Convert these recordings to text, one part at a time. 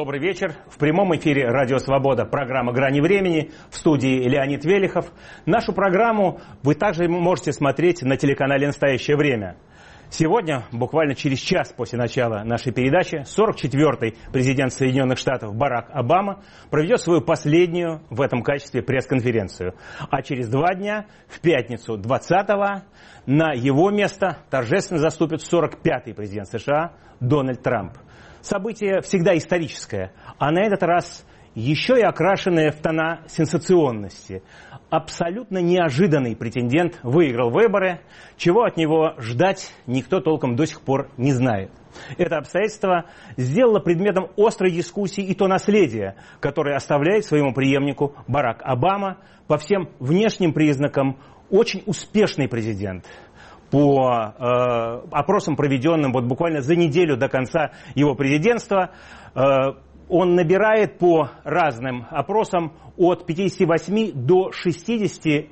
Добрый вечер. В прямом эфире «Радио Свобода», программа «Грани времени», в студии Леонид Велихов. Нашу программу вы также можете смотреть на телеканале «Настоящее время». Сегодня, буквально через час после начала нашей передачи, 44-й президент Соединенных Штатов Барак Обама проведет свою последнюю в этом качестве пресс-конференцию. А через 2 дня, в пятницу 20-го, на его место торжественно заступит 45-й президент США Дональд Трамп. Событие всегда историческое, а на этот раз еще и окрашенное в тона сенсационности. Абсолютно неожиданный претендент выиграл выборы, чего от него ждать никто толком до сих пор не знает. Это обстоятельство сделало предметом острой дискуссии и то наследие, которое оставляет своему преемнику Барак Обама, по всем внешним признакам очень успешный президент. По опросам, проведенным вот буквально за неделю до конца его президентства, он набирает по разным опросам от 58 до 62%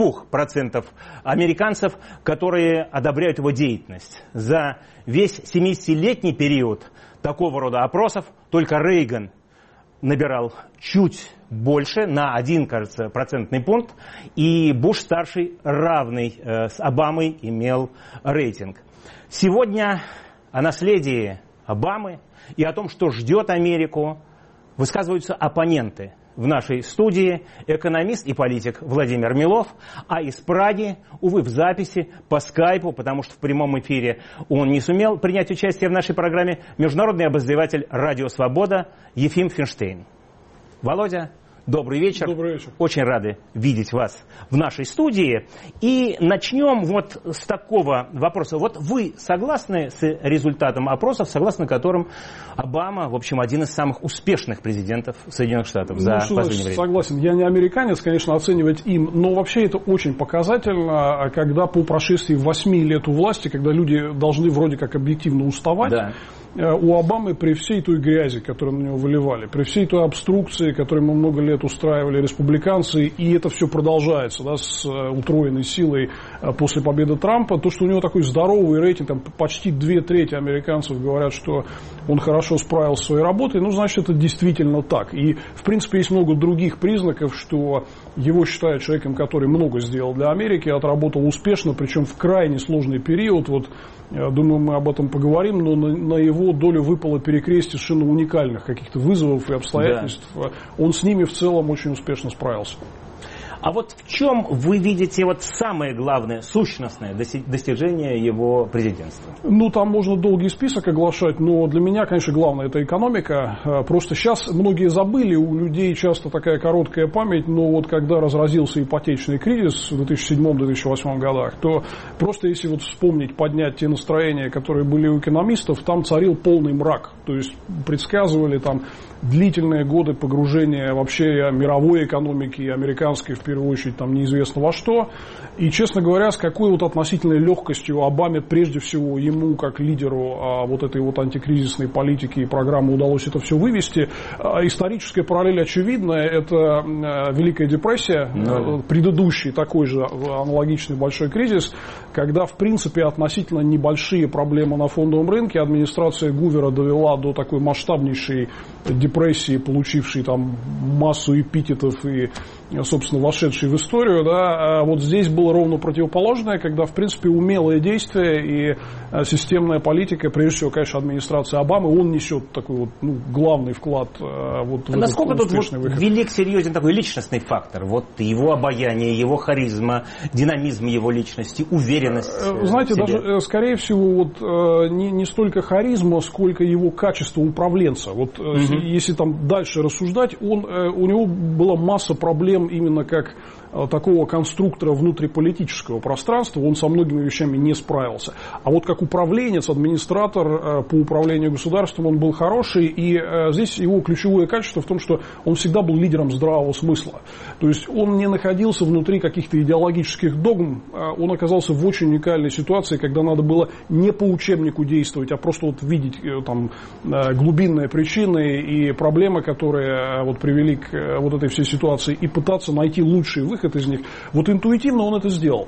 американцев, которые одобряют его деятельность. За весь 70-летний период такого рода опросов только Рейган набирал чуть больше, на 1, кажется, процентный пункт, и Буш-старший, равный с Обамой, имел рейтинг. Сегодня о наследии Обамы и о том, что ждет Америку, высказываются оппоненты. В нашей студии экономист и политик Владимир Милов, а из Праги, увы, в записи, по скайпу, потому что в прямом эфире он не сумел принять участие в нашей программе, международный обозреватель «Радио Свобода» Ефим Финштейн. Володя, добрый вечер. Добрый вечер. Очень рады видеть вас в нашей студии. И начнем вот с такого вопроса. Вот вы согласны с результатом опросов, согласно которым Обама, в общем, один из самых успешных президентов Соединенных Штатов за последнее время? Согласен. Я не американец, конечно, оценивать им, но вообще это очень показательно, когда по прошествии 8 лет у власти, когда люди должны вроде как объективно уставать, да, у Обамы при всей той грязи, которую на него выливали, при всей той обструкции, которую мы много лет устраивали республиканцы, и это все продолжается, да, с утроенной силой после победы Трампа, то, что у него такой здоровый рейтинг, там почти 2/3 американцев говорят, что он хорошо справился со своей работой, ну, значит, это действительно так. И, в принципе, есть много других признаков, что его считают человеком, который много сделал для Америки, отработал успешно, причем в крайне сложный период. Вот, думаю, мы об этом поговорим, но на его долю выпало перекрестие совершенно уникальных каких-то вызовов и обстоятельств. Да. Он с ними в целом очень успешно справился. А вот в чем вы видите вот самое главное, сущностное достижение его президентства? Ну, там можно долгий список оглашать, но для меня, конечно, главное это экономика. Просто сейчас многие забыли, у людей часто такая короткая память, но вот когда разразился ипотечный кризис в 2007-2008 годах, то просто если вот вспомнить, поднять те настроения, которые были у экономистов, там царил полный мрак. То есть предсказывали там длительные годы погружения вообще мировой экономики и американской, в первую очередь, там неизвестно во что. И, честно говоря, с какой вот относительной легкостью Обаме, прежде всего, ему, как лидеру вот этой вот антикризисной политики и программы удалось это все вывести. Историческая параллель очевидная. Это Великая депрессия, предыдущий такой же аналогичный большой кризис, когда, в принципе, относительно небольшие проблемы на фондовом рынке администрация Гувера довела до такой масштабнейшей депрессии, получившей там массу эпитетов и, собственно, вошедшей в историю, да, вот здесь было ровно противоположное, когда, в принципе, умелое действие и системная политика, прежде всего, конечно, администрация Обамы, он несет такой вот, главный вклад вот в насколько тут вот велик, серьезен такой личностный фактор, вот его обаяние, его харизма, динамизм его личности, уверенность знаете, в себе? Даже, скорее всего, вот не столько харизма, сколько его качество управленца. Вот если там дальше рассуждать, у него была масса проблем именно как такого конструктора внутриполитического пространства, он со многими вещами не справился. А вот как управленец, администратор по управлению государством, он был хороший, и здесь его ключевое качество в том, что он всегда был лидером здравого смысла. То есть он не находился внутри каких-то идеологических догм, он оказался в очень уникальной ситуации, когда надо было не по учебнику действовать, а просто вот видеть там глубинные причины и проблемы, которые вот привели к вот этой всей ситуации, и пытаться найти лучший выход. выход из них. Вот интуитивно он это сделал.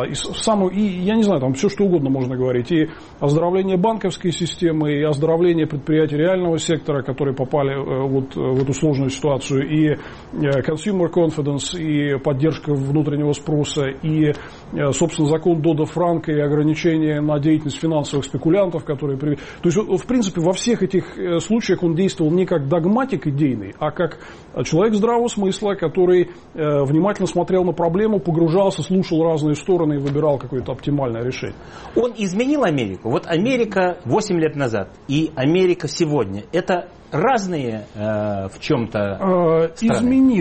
И я не знаю, там все что угодно можно говорить. И оздоровление банковской системы, и оздоровление предприятий реального сектора, которые попали вот в эту сложную ситуацию, и consumer confidence, и поддержка внутреннего спроса, и, собственно, закон Додо-Франка, и ограничение на деятельность финансовых спекулянтов, которые... То есть, в принципе, во всех этих случаях он действовал не как догматик идейный, а как человек здравого смысла, который внимательно смотрел на проблему, погружался, слушал разные стороны и выбирал какое-то оптимальное решение. Он изменил Америку. Вот Америка 8 лет назад и Америка сегодня. Это разные в чем-то страны?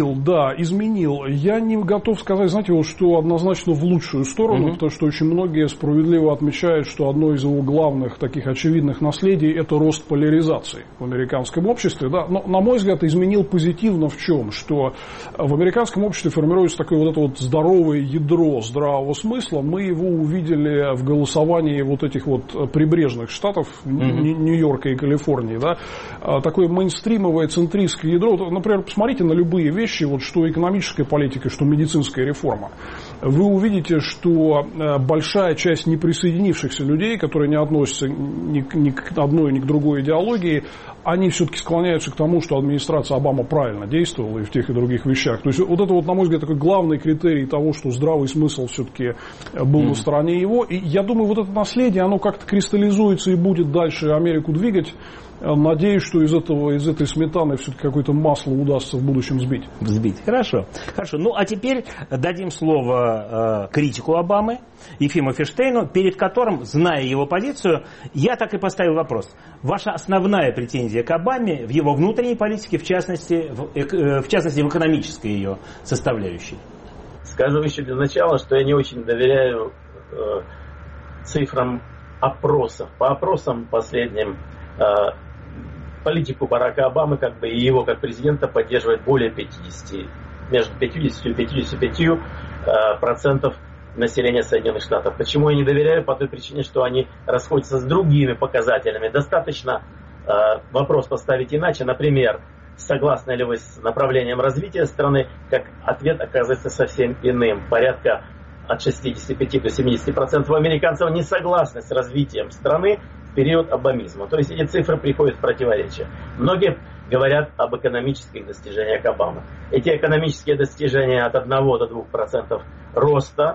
Изменил. Я не готов сказать, знаете, вот, что однозначно в лучшую сторону, потому что очень многие справедливо отмечают, что одно из его главных таких очевидных наследий – это рост поляризации в американском обществе. Да? Но, на мой взгляд, изменил позитивно в чем? Что в американском обществе формируется такое вот это вот здоровое ядро здравого смысла. Мы его увидели в голосовании вот этих вот прибрежных штатов Нью-Йорка и Калифорнии. Да? Такое мейнстримовое центристское ядро. Например, посмотрите на любые вещи, вот, что экономическая политика, что медицинская реформа. Вы увидите, что большая часть неприсоединившихся людей, которые не относятся ни к одной, ни к другой идеологии, они все-таки склоняются к тому, что администрация Обамы правильно действовала и в тех и других вещах. То есть вот это, вот, на мой взгляд, такой главный критерий того, что здравый смысл все-таки был на стороне его. И я думаю, вот это наследие, оно как-то кристаллизуется и будет дальше Америку двигать. Надеюсь, что из этой сметаны все-таки какое-то масло удастся в будущем сбить. Хорошо. Ну, а теперь дадим слово критику Обамы, Ефиму Ферштейну, перед которым, зная его позицию, я так и поставил вопрос. Ваша основная претензия к Обаме в его внутренней политике, в частности, в экономической ее составляющей? Скажу еще для начала, что я не очень доверяю цифрам опросов. По опросам последним политику Барака Обамы, как бы, и его как президента поддерживает более 50, между 50 и 55% населения Соединенных Штатов. Почему я не доверяю? По той причине, что они расходятся с другими показателями. Достаточно вопрос поставить иначе. Например, согласны ли вы с направлением развития страны, как ответ оказывается совсем иным. Порядка от 65 до 70% американцев не согласны с развитием страны в период обамизма. То есть эти цифры приходят в противоречие. Многие говорят об экономических достижениях Обамы. Эти экономические достижения от 1 до 2% роста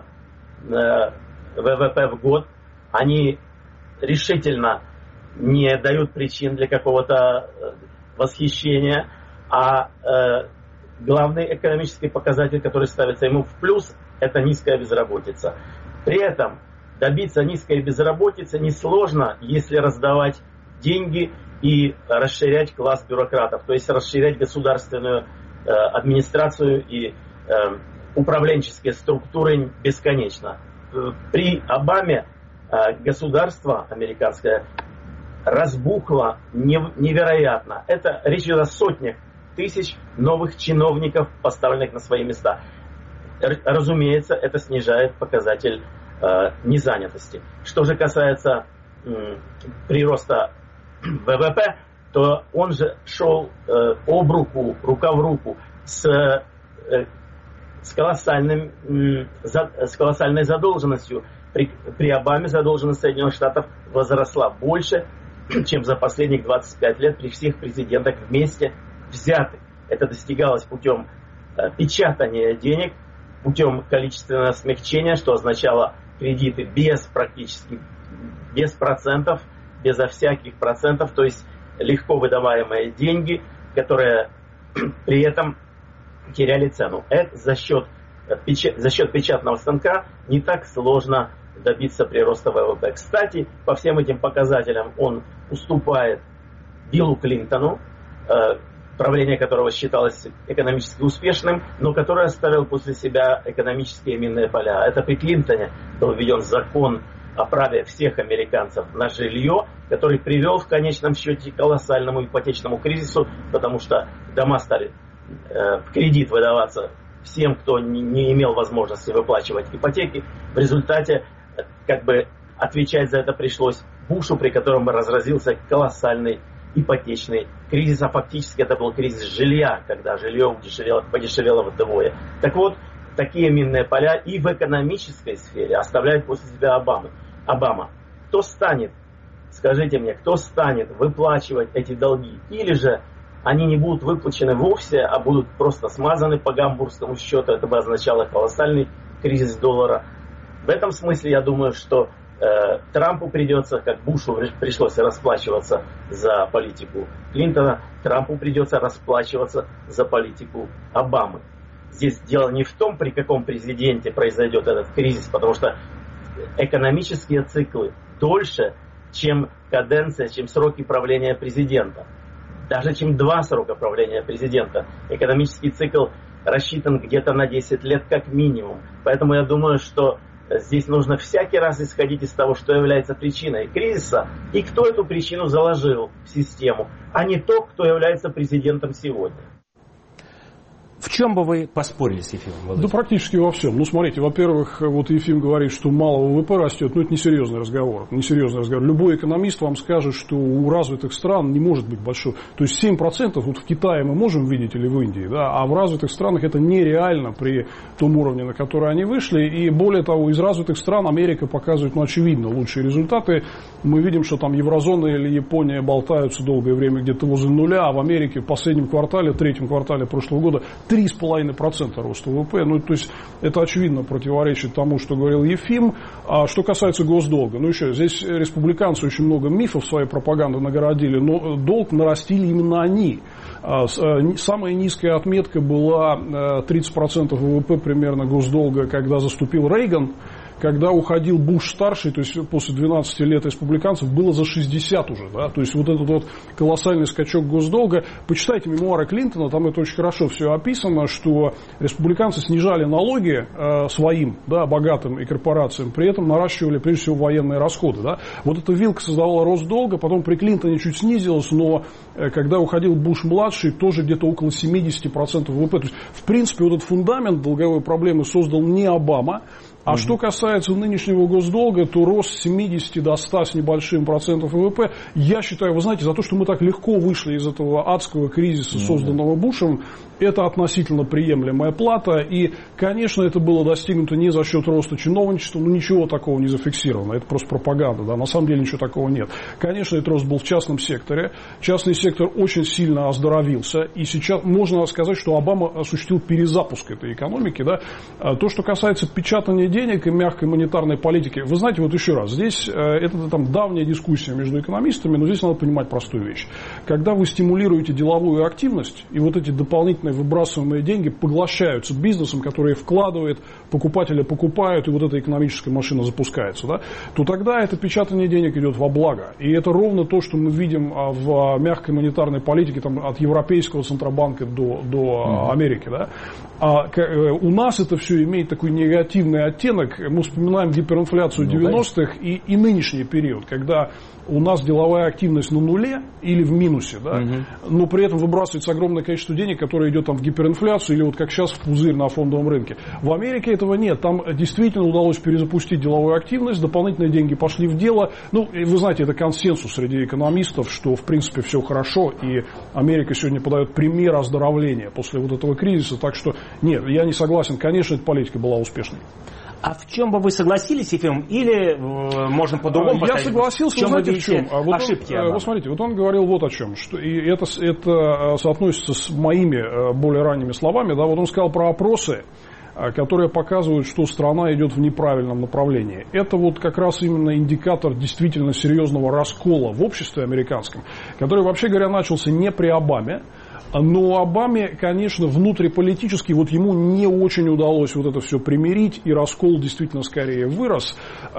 ВВП в год, они решительно не дают причин для какого-то восхищения, а главный экономический показатель, который ставится ему в плюс, это низкая безработица. При этом добиться низкой безработицы несложно, если раздавать деньги и расширять класс бюрократов, то есть расширять государственную администрацию и управленческие структуры бесконечно. При Обаме государство американское разбухло невероятно. Речь идет о сотнях тысяч новых чиновников, поставленных на свои места. Разумеется, это снижает показатель незанятости. Что же касается прироста ВВП, то он же шел рука в руку с колоссальной задолженностью. При Обаме задолженность Соединенных Штатов возросла больше, чем за последних 25 лет при всех президентах вместе взятых. Это достигалось путем печатания денег, путем количественного смягчения, что означало кредиты практически без процентов, безо всяких процентов, то есть легко выдаваемые деньги, которые при этом теряли цену. Это за счет печатного станка не так сложно добиться прироста ВВП. Кстати, по всем этим показателям он уступает Биллу Клинтону, правление которого считалось экономически успешным, но который оставил после себя экономические минные поля. Это при Клинтоне был введен закон о праве всех американцев на жилье, который привел в конечном счете к колоссальному ипотечному кризису, потому что дома стали в кредит выдаваться всем, кто не имел возможности выплачивать ипотеки. В результате отвечать за это пришлось Бушу, при котором разразился колоссальный ипотечный кризис, а фактически это был кризис жилья, когда жилье подешевело вдвое. Так вот, такие минные поля и в экономической сфере оставляет после себя Обама. Кто станет, скажите мне, кто станет выплачивать эти долги? Или же они не будут выплачены вовсе, а будут просто смазаны по гамбургскому счету. Это бы означало колоссальный кризис доллара. В этом смысле я думаю, что Трампу придется, как Бушу пришлось расплачиваться за политику Клинтона, Трампу придется расплачиваться за политику Обамы. Здесь дело не в том, при каком президенте произойдет этот кризис, потому что экономические циклы дольше, чем каденция, чем сроки правления президента. Даже чем 2 срока правления президента. Экономический цикл рассчитан где-то на 10 лет как минимум. Поэтому я думаю, что здесь нужно всякий раз исходить из того, что является причиной кризиса и кто эту причину заложил в систему, а не то, кто является президентом сегодня. В чем бы вы поспорили с Ефимом? Да практически во всем. Ну, смотрите, во-первых, вот Ефим говорит, что мало ВВП растет, но это несерьезный разговор. Любой экономист вам скажет, что у развитых стран не может быть большой. То есть 7% вот в Китае мы можем видеть или в Индии, да, а в развитых странах это нереально при том уровне, на который они вышли. И более того, из развитых стран Америка показывает, очевидно, лучшие результаты. Мы видим, что там еврозона или Япония болтаются долгое время где-то возле нуля, а в Америке в последнем квартале, третьем квартале прошлого года 3,5% роста ВВП. Ну, то есть, это очевидно противоречит тому, что говорил Ефим. А что касается госдолга, ну, еще, здесь республиканцы очень много мифов своей пропаганды нагородили, но долг нарастили именно они. Самая низкая отметка была 30% ВВП примерно госдолга, когда заступил Рейган. Когда уходил Буш-старший, то есть после 12 лет республиканцев, было за 60 уже. Да? То есть вот этот вот колоссальный скачок госдолга. Почитайте мемуары Клинтона, там это очень хорошо все описано, что республиканцы снижали налоги своим, да, богатым и корпорациям, при этом наращивали прежде всего военные расходы. Да? Вот эта вилка создавала рост долга, потом при Клинтоне чуть снизилась, но когда уходил Буш-младший, тоже где-то около 70% ВВП. То есть, в принципе, вот этот фундамент долговой проблемы создал не Обама. А что касается нынешнего госдолга, то рост с 70 до 100 с небольшим процентов ВВП, я считаю, вы знаете, за то, что мы так легко вышли из этого адского кризиса, созданного Бушем, это относительно приемлемая плата. И, конечно, это было достигнуто не за счет роста чиновничества, но ничего такого не зафиксировано. Это просто пропаганда, да, на самом деле ничего такого нет. Конечно, этот рост был в частном секторе. Частный сектор очень сильно оздоровился. И сейчас можно сказать, что Обама осуществил перезапуск этой экономики. Да. То, что касается печатания денег и мягкой монетарной политики. Вы знаете, вот еще раз, здесь это там давняя дискуссия между экономистами, но здесь надо понимать простую вещь. Когда вы стимулируете деловую активность, и вот эти дополнительные выбрасываемые деньги поглощаются бизнесом, который вкладывает, покупатели покупают, и вот эта экономическая машина запускается, да, то тогда это печатание денег идет во благо. И это ровно то, что мы видим в мягкой монетарной политике там, от Европейского Центробанка до Америки. Да. А у нас это все имеет такой негативный оттенок. Мы вспоминаем гиперинфляцию 90-х и нынешний период, когда у нас деловая активность на нуле или в минусе, да, но при этом выбрасывается огромное количество денег, которое идет там в гиперинфляцию или вот как сейчас в пузырь на фондовом рынке. В Америке этого нет. Там действительно удалось перезапустить деловую активность, дополнительные деньги пошли в дело. Ну, и вы знаете, это консенсус среди экономистов, что в принципе все хорошо, и Америка сегодня подает пример оздоровления после вот этого кризиса. Так что нет, я не согласен. Конечно, эта политика была успешной. А в чем бы вы согласились, Ефим, или можно по-другому поставить? Я согласился, в знаете, в чем? Ошибки. Вот смотрите, вот он говорил вот о чем, что, и это соотносится с моими более ранними словами, да, вот он сказал про опросы, которые показывают, что страна идет в неправильном направлении. Это вот как раз именно индикатор действительно серьезного раскола в обществе американском, который, вообще говоря, начался не при Обаме. Но Обаме, конечно, внутриполитически вот ему не очень удалось вот это все примирить, и раскол действительно скорее вырос.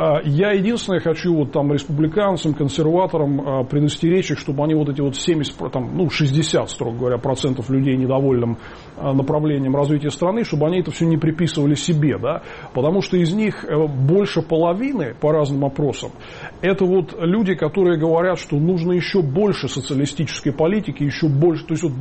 Я единственное хочу вот там республиканцам, консерваторам предостеречь их, чтобы они вот эти вот 70, там, ну 60, строго говоря, процентов людей недовольным направлением развития страны, чтобы они это все не приписывали себе, да, потому что из них больше половины, по разным опросам, это вот люди, которые говорят, что нужно еще больше социалистической политики, еще больше, то есть вот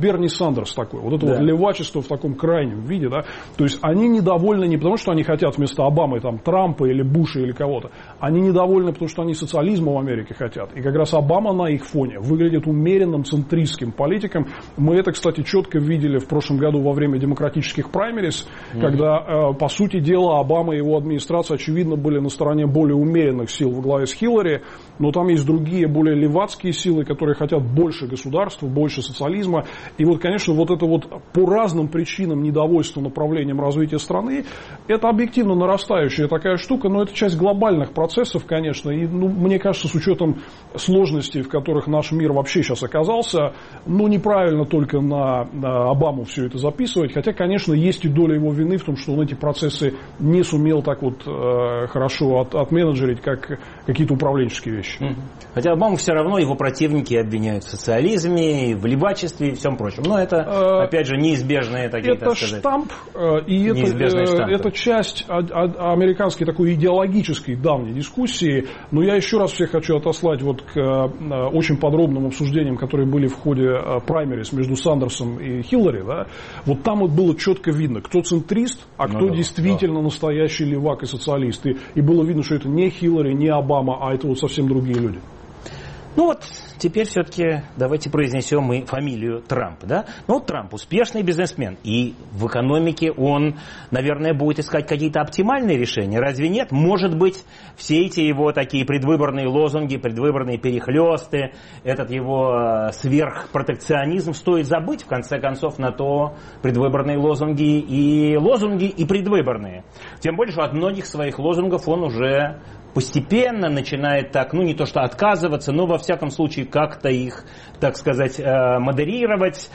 Берни Сандерс такой. Вот это вот левачество в таком крайнем виде, да. То есть они недовольны не потому, что они хотят вместо Обамы там Трампа или Буша или кого-то. Они недовольны, потому что они социализма в Америке хотят. И как раз Обама на их фоне выглядит умеренным центристским политиком. Мы это, кстати, четко видели в прошлом году во время демократических праймерис, когда, по сути дела, Обама и его администрация, очевидно, были на стороне более умеренных сил во главе с Хиллари, но там есть другие, более левацкие силы, которые хотят больше государства, больше социализма. И вот, конечно, вот это вот по разным причинам недовольство направлением развития страны, это объективно нарастающая такая штука, но это часть глобальных процессов, конечно. И, мне кажется, с учетом сложностей, в которых наш мир вообще сейчас оказался, неправильно только на Обаму все это записывать. Хотя, конечно, есть и доля его вины в том, что он эти процессы не сумел так вот хорошо отменеджерить, как какие-то управленческие вещи. Хотя Обаму все равно его противники обвиняют в социализме, в левачестве и всем прочем. Но это, опять же, неизбежные такие, это так сказать. Штамп, и это часть американской такой идеологической давней дискуссии. Но я еще раз всех хочу отослать вот к очень подробным обсуждениям, которые были в ходе праймерис между Сандерсом и Хиллари. Да? Вот там вот было четко видно, кто центрист, а кто действительно настоящий левак и социалист. И было видно, что это не Хиллари, не Обама, а это вот совсем другие люди. Ну вот, теперь все-таки давайте произнесем и фамилию Трамп, да? Ну, Трамп успешный бизнесмен, и в экономике он, наверное, будет искать какие-то оптимальные решения. Разве нет? Может быть, все эти его такие предвыборные лозунги, предвыборные перехлесты, этот его сверхпротекционизм стоит забыть, в конце концов, на то предвыборные лозунги и предвыборные. Тем более, что от многих своих лозунгов он уже постепенно начинает так, не то что отказываться, но во всяком случае как-то их, так сказать, модерировать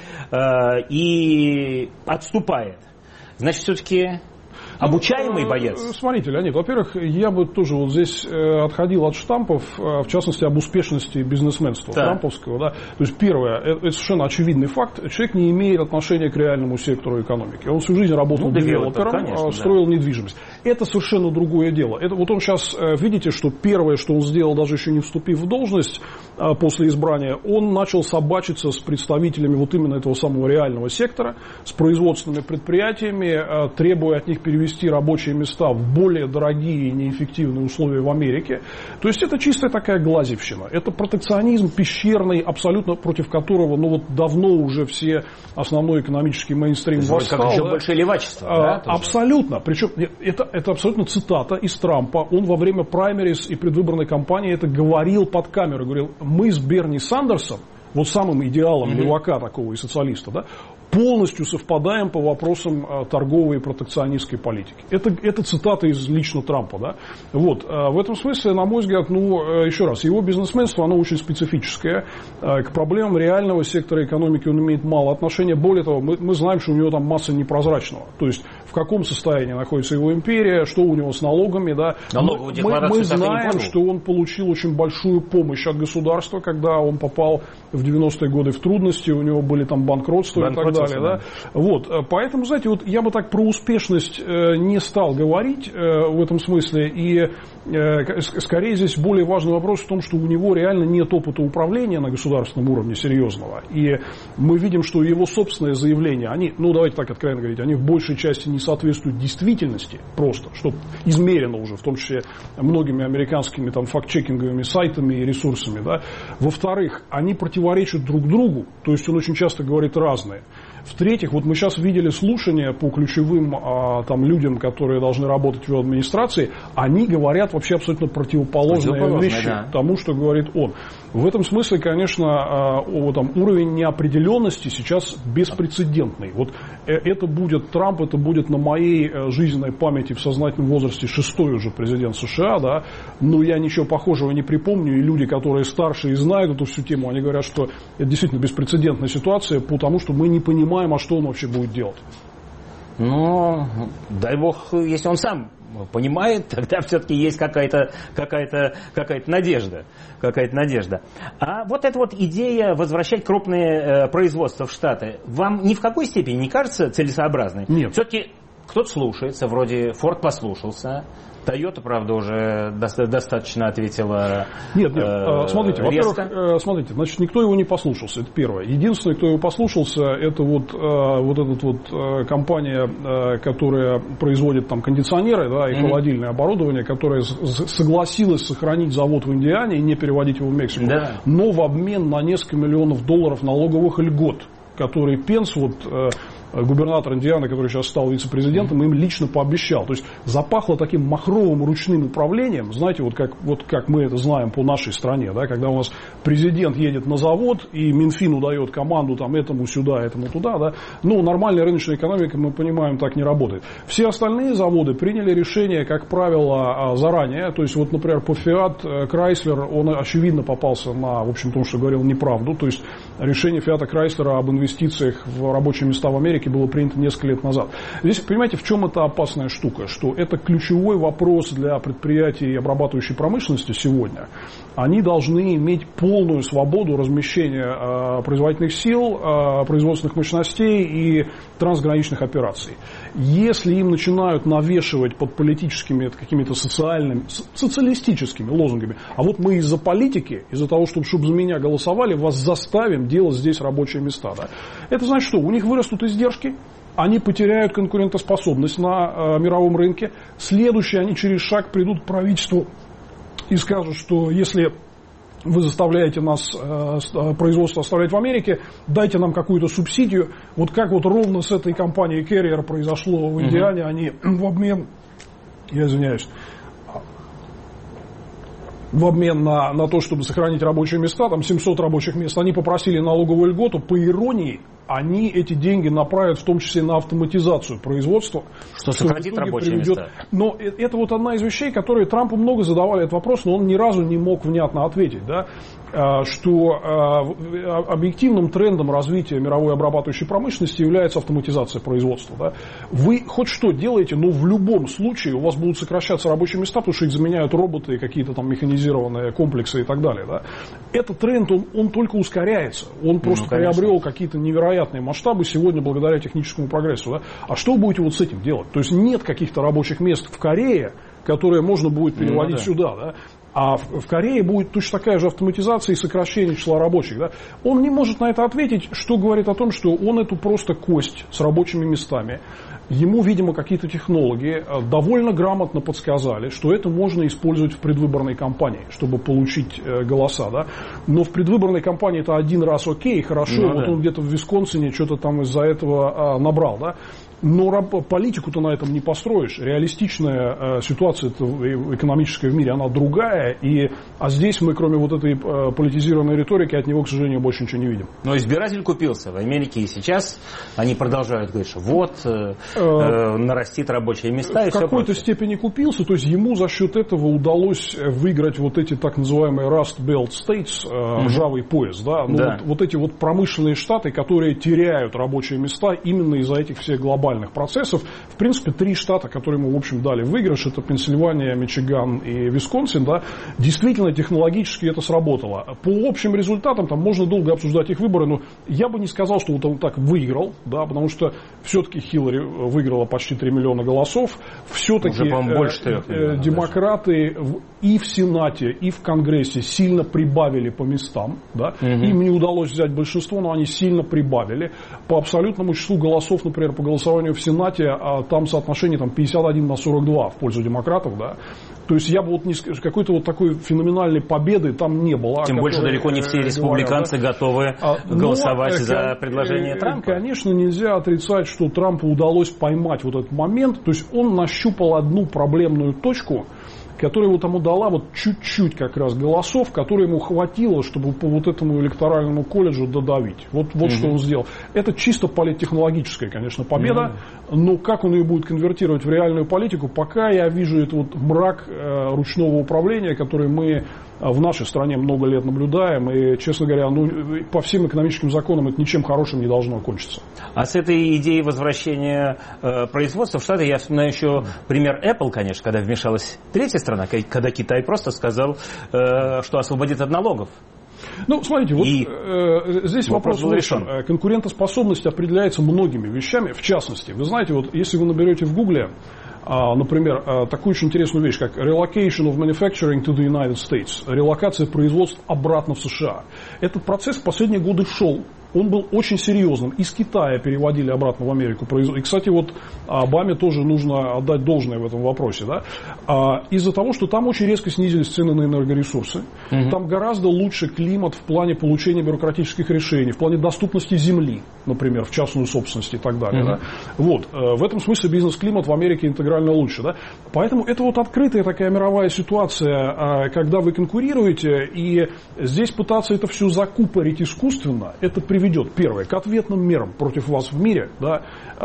и отступает. Значит, все-таки обучаемый боец. Смотрите, Леонид, во-первых, я бы тоже вот здесь отходил от штампов, в частности, об успешности бизнесменства трамповского. Да? То есть, первое, это совершенно очевидный факт. Человек не имеет отношения к реальному сектору экономики. Он всю жизнь работал девелопером, строил недвижимость. Это совершенно другое дело. Это, вот он сейчас, видите, что первое, что он сделал, даже еще не вступив в должность после избрания, он начал собачиться с представителями вот именно этого самого реального сектора, с производственными предприятиями, требуя от них перевести рабочие места в более дорогие и неэффективные условия в Америке. То есть это чистая такая глазевщина. Это протекционизм пещерный, абсолютно против которого давно уже все основной экономический мейнстрим восстал. Как еще больше левачества. Абсолютно. Причем это абсолютно цитата из Трампа. Он во время праймерис и предвыборной кампании это говорил под камеру. Говорил, мы с Берни Сандерсом, вот самым идеалом левака такого и социалиста, да, полностью совпадаем по вопросам торговой и протекционистской политики. Это цитата из лично Трампа. Да? Вот. В этом смысле, на мой взгляд, еще раз, его бизнесменство, оно очень специфическое. К проблемам реального сектора экономики он имеет мало отношения. Более того, мы знаем, что у него там масса непрозрачного. То есть, в каком состоянии находится его империя, что у него с налогами. Да? Мы знаем, что он получил очень большую помощь от государства, когда он попал в 90-е годы в трудности, у него были там банкротства и так далее. Да? Вот. Поэтому, знаете, вот я бы так про успешность не стал говорить в этом смысле. И скорее здесь более важный вопрос в том, что у него реально нет опыта управления на государственном уровне серьезного. И мы видим, что его собственные заявления, они, давайте так откровенно говорить, они в большей части не соответствуют действительности просто, что измерено уже, в том числе многими американскими там факт-чекинговыми сайтами и ресурсами. Да? Во-вторых, они противоречат друг другу, то есть он очень часто говорит разные. В-третьих, вот мы сейчас видели слушания по ключевым людям, которые должны работать в его администрации, они говорят вообще абсолютно противоположные вещи тому, что говорит он. В этом смысле, конечно, уровень неопределенности сейчас беспрецедентный. Вот это будет Трамп, это будет на моей жизненной памяти в сознательном возрасте 6-й уже президент США, да, но я ничего похожего не припомню, и люди, которые старше и знают эту всю тему, они говорят, что это действительно беспрецедентная ситуация, потому что мы не понимаем, а что он вообще будет делать. Дай бог, если он сам понимает, тогда все-таки есть какая-то надежда. А вот эта вот идея возвращать крупные производства в Штаты, вам ни в какой степени не кажется целесообразной? Нет. Все-таки кто-то слушается, вроде Ford послушался, Toyota, правда, уже достаточно ответила. Нет, смотрите, во-первых, смотрите, значит, никто его не послушался, это первое. Единственное, кто его послушался, это компания, которая производит там кондиционеры, да, и холодильное оборудование, которая согласилась сохранить завод в Индиане и не переводить его в Мексику, да, но в обмен на несколько миллионов долларов налоговых льгот, которые Пенс, губернатор Индианы, который сейчас стал вице-президентом, им лично пообещал. То есть запахло таким махровым ручным управлением, знаете, как мы это знаем по нашей стране, да, когда у нас президент едет на завод и Минфину дает команду там, этому сюда, этому туда, да. Ну, нормальная рыночная экономика, мы понимаем, так не работает. Все остальные заводы приняли решение, как правило, заранее. То есть, например, по Fiat Chrysler, он очевидно попался на, в общем, том, что говорил неправду. То есть, решение Fiat Chrysler об инвестициях в рабочие места в Америке было принято несколько лет назад. Здесь, понимаете, в чем это опасная штука? Что это ключевой вопрос для предприятий обрабатывающей промышленности сегодня. Они должны иметь полную свободу размещения производительных сил, производственных мощностей и трансграничных операций. Если им начинают навешивать под политическими какими-то социалистическими лозунгами, а вот мы из-за политики, из-за того, чтобы за меня голосовали, вас заставим делать здесь рабочие места. Да? Это значит что? У них вырастут издержки, они потеряют конкурентоспособность на мировом рынке. Следующие, они через шаг придут к правительству и скажут, что если вы заставляете нас производство оставлять в Америке, дайте нам какую-то субсидию. Вот как ровно с этой компанией Carrier произошло в Индиане, они в обмен, я извиняюсь, в обмен на то, чтобы сохранить рабочие места, там 700 рабочих мест, они попросили налоговую льготу. По иронии, они эти деньги направят в том числе на автоматизацию производства. Что сократит рабочие места. Но это одна из вещей, которые Трампу много задавали этот вопрос, но он ни разу не мог внятно ответить. Да? Что объективным трендом развития мировой обрабатывающей промышленности является автоматизация производства. Да? Вы хоть что делаете, но в любом случае у вас будут сокращаться рабочие места, потому что их заменяют роботы, какие-то там механизированные комплексы и так далее. Да? Этот тренд, он только ускоряется. Он просто приобрел какие-то невероятные масштабы сегодня благодаря техническому прогрессу. Да? А что вы будете с этим делать? То есть нет каких-то рабочих мест в Корее, которые можно будет переводить сюда. Да? А в Корее будет точно такая же автоматизация и сокращение числа рабочих. Да? Он не может на это ответить, что говорит о том, что он эту просто кость с рабочими местами. Ему, видимо, какие-то технологи довольно грамотно подсказали, что это можно использовать в предвыборной кампании, чтобы получить голоса. Да? Но в предвыборной кампании это один раз окей, хорошо, он где-то в Висконсине что-то там из-за этого набрал. Да? Но политику-то на этом не построишь. Реалистичная ситуация экономическая в мире, она другая. А здесь мы, кроме этой политизированной риторики, от него, к сожалению, больше ничего не видим. Но избиратель купился в Америке и сейчас. Они продолжают говорить, что нарастит рабочие места. В какой-то степени купился. То есть ему за счет этого удалось выиграть эти так называемые Rust Belt States, ржавый пояс. Да? Эти промышленные штаты, которые теряют рабочие места именно из-за этих всех глобальных процессов. В принципе, 3 штата, которые ему, в общем, дали выигрыш, это Пенсильвания, Мичиган и Висконсин, да, действительно технологически это сработало. По общим результатам, там можно долго обсуждать их выборы, но я бы не сказал, что он так выиграл, да, потому что все-таки Хиллари выиграла почти 3 миллиона голосов, все-таки демократы и в Сенате, и в Конгрессе сильно прибавили по местам, да, им не удалось взять большинство, но они сильно прибавили. По абсолютному числу голосов, например, по голосованию в Сенате, там соотношение 51-42 в пользу демократов, да. То есть я бы какой-то такой феноменальной победы там не было. Тем больше далеко не все республиканцы готовы голосовать за предложение Трампа. Конечно, нельзя отрицать, что Трампу удалось поймать этот момент. То есть он нащупал одну проблемную точку, которая ему дала чуть-чуть как раз голосов, которые ему хватило, чтобы по этому электоральному колледжу додавить. Что он сделал. Это чисто политтехнологическая, конечно, победа, но как он ее будет конвертировать в реальную политику, пока я вижу этот мрак ручного управления, который мы в нашей стране много лет наблюдаем, и, честно говоря, по всем экономическим законам это ничем хорошим не должно кончиться. А с этой идеей возвращения производства в Штаты, я вспоминаю еще пример Apple, конечно, когда вмешалась третья страна, когда Китай просто сказал, что освободит от налогов Ну, смотрите, вот здесь вопрос решен. Конкурентоспособность определяется многими вещами. В частности, вы знаете, вот если вы наберете в Гугле, например, такую очень интересную вещь, как relocation of manufacturing to the United States, релокация производств обратно в США. Этот процесс в последние годы шел. Он был очень серьезным. Из Китая переводили обратно в Америку. И, кстати, вот Обаме тоже нужно отдать должное в этом вопросе. Да? Из-за того, что там очень резко снизились цены на энергоресурсы. Там гораздо лучше климат в плане получения бюрократических решений, в плане доступности земли, например, в частную собственность и так далее. Да? Вот. В этом смысле бизнес-климат в Америке интегрально лучше. Да? Поэтому это вот открытая такая мировая ситуация, когда вы конкурируете, и здесь пытаться это все закупорить искусственно, это приведет, первое, к ответным мерам против вас в мире, да,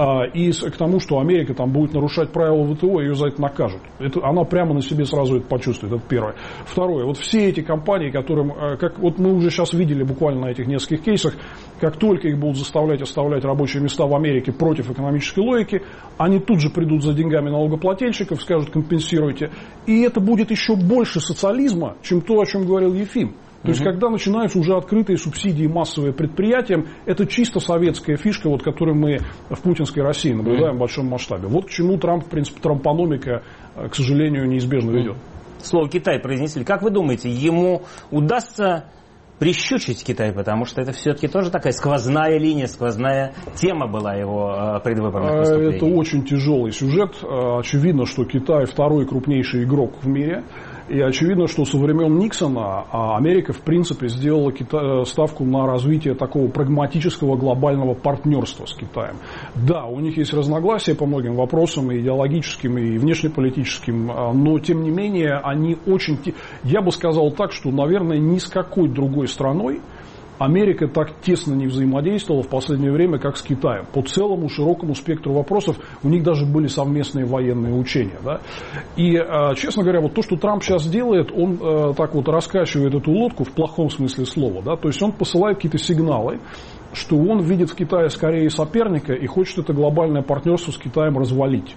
и к тому, что Америка там будет нарушать правила ВТО, ее за это накажут. Она прямо на себе сразу это почувствует, это первое. Второе, вот все эти компании, которым, как вот мы уже сейчас видели буквально на этих нескольких кейсах, как только их будут заставлять оставлять рабочие места в Америке против экономической логики, они тут же придут за деньгами налогоплательщиков, скажут компенсируйте, и это будет еще больше социализма, чем то, о чем говорил Ефим. То есть, когда начинаются уже открытые субсидии массовые предприятиям, это чисто советская фишка, вот, которую мы в путинской России наблюдаем в большом масштабе. Вот к чему Трамп, в принципе, трампономика, к сожалению, неизбежно ведет. Слово «Китай» произнесли. Как вы думаете, ему удастся прищучить Китай, потому что это все-таки тоже такая сквозная линия, сквозная тема была его предвыборных выступлений? Это очень тяжелый сюжет. Очевидно, что Китай второй крупнейший игрок в мире. И очевидно, что со времен Никсона Америка, в принципе, сделала ставку на развитие такого прагматического глобального партнерства с Китаем. Да, у них есть разногласия по многим вопросам, и идеологическим, и внешнеполитическим, но, тем не менее, они очень... Я бы сказал так, что, наверное, ни с какой другой страной Америка так тесно не взаимодействовала в последнее время, как с Китаем. По целому широкому спектру вопросов у них даже были совместные военные учения. Да? И, честно говоря, вот то, что Трамп сейчас делает, он так вот раскачивает эту лодку в плохом смысле слова. Да? То есть он посылает какие-то сигналы, что он видит в Китае скорее соперника и хочет это глобальное партнерство с Китаем развалить.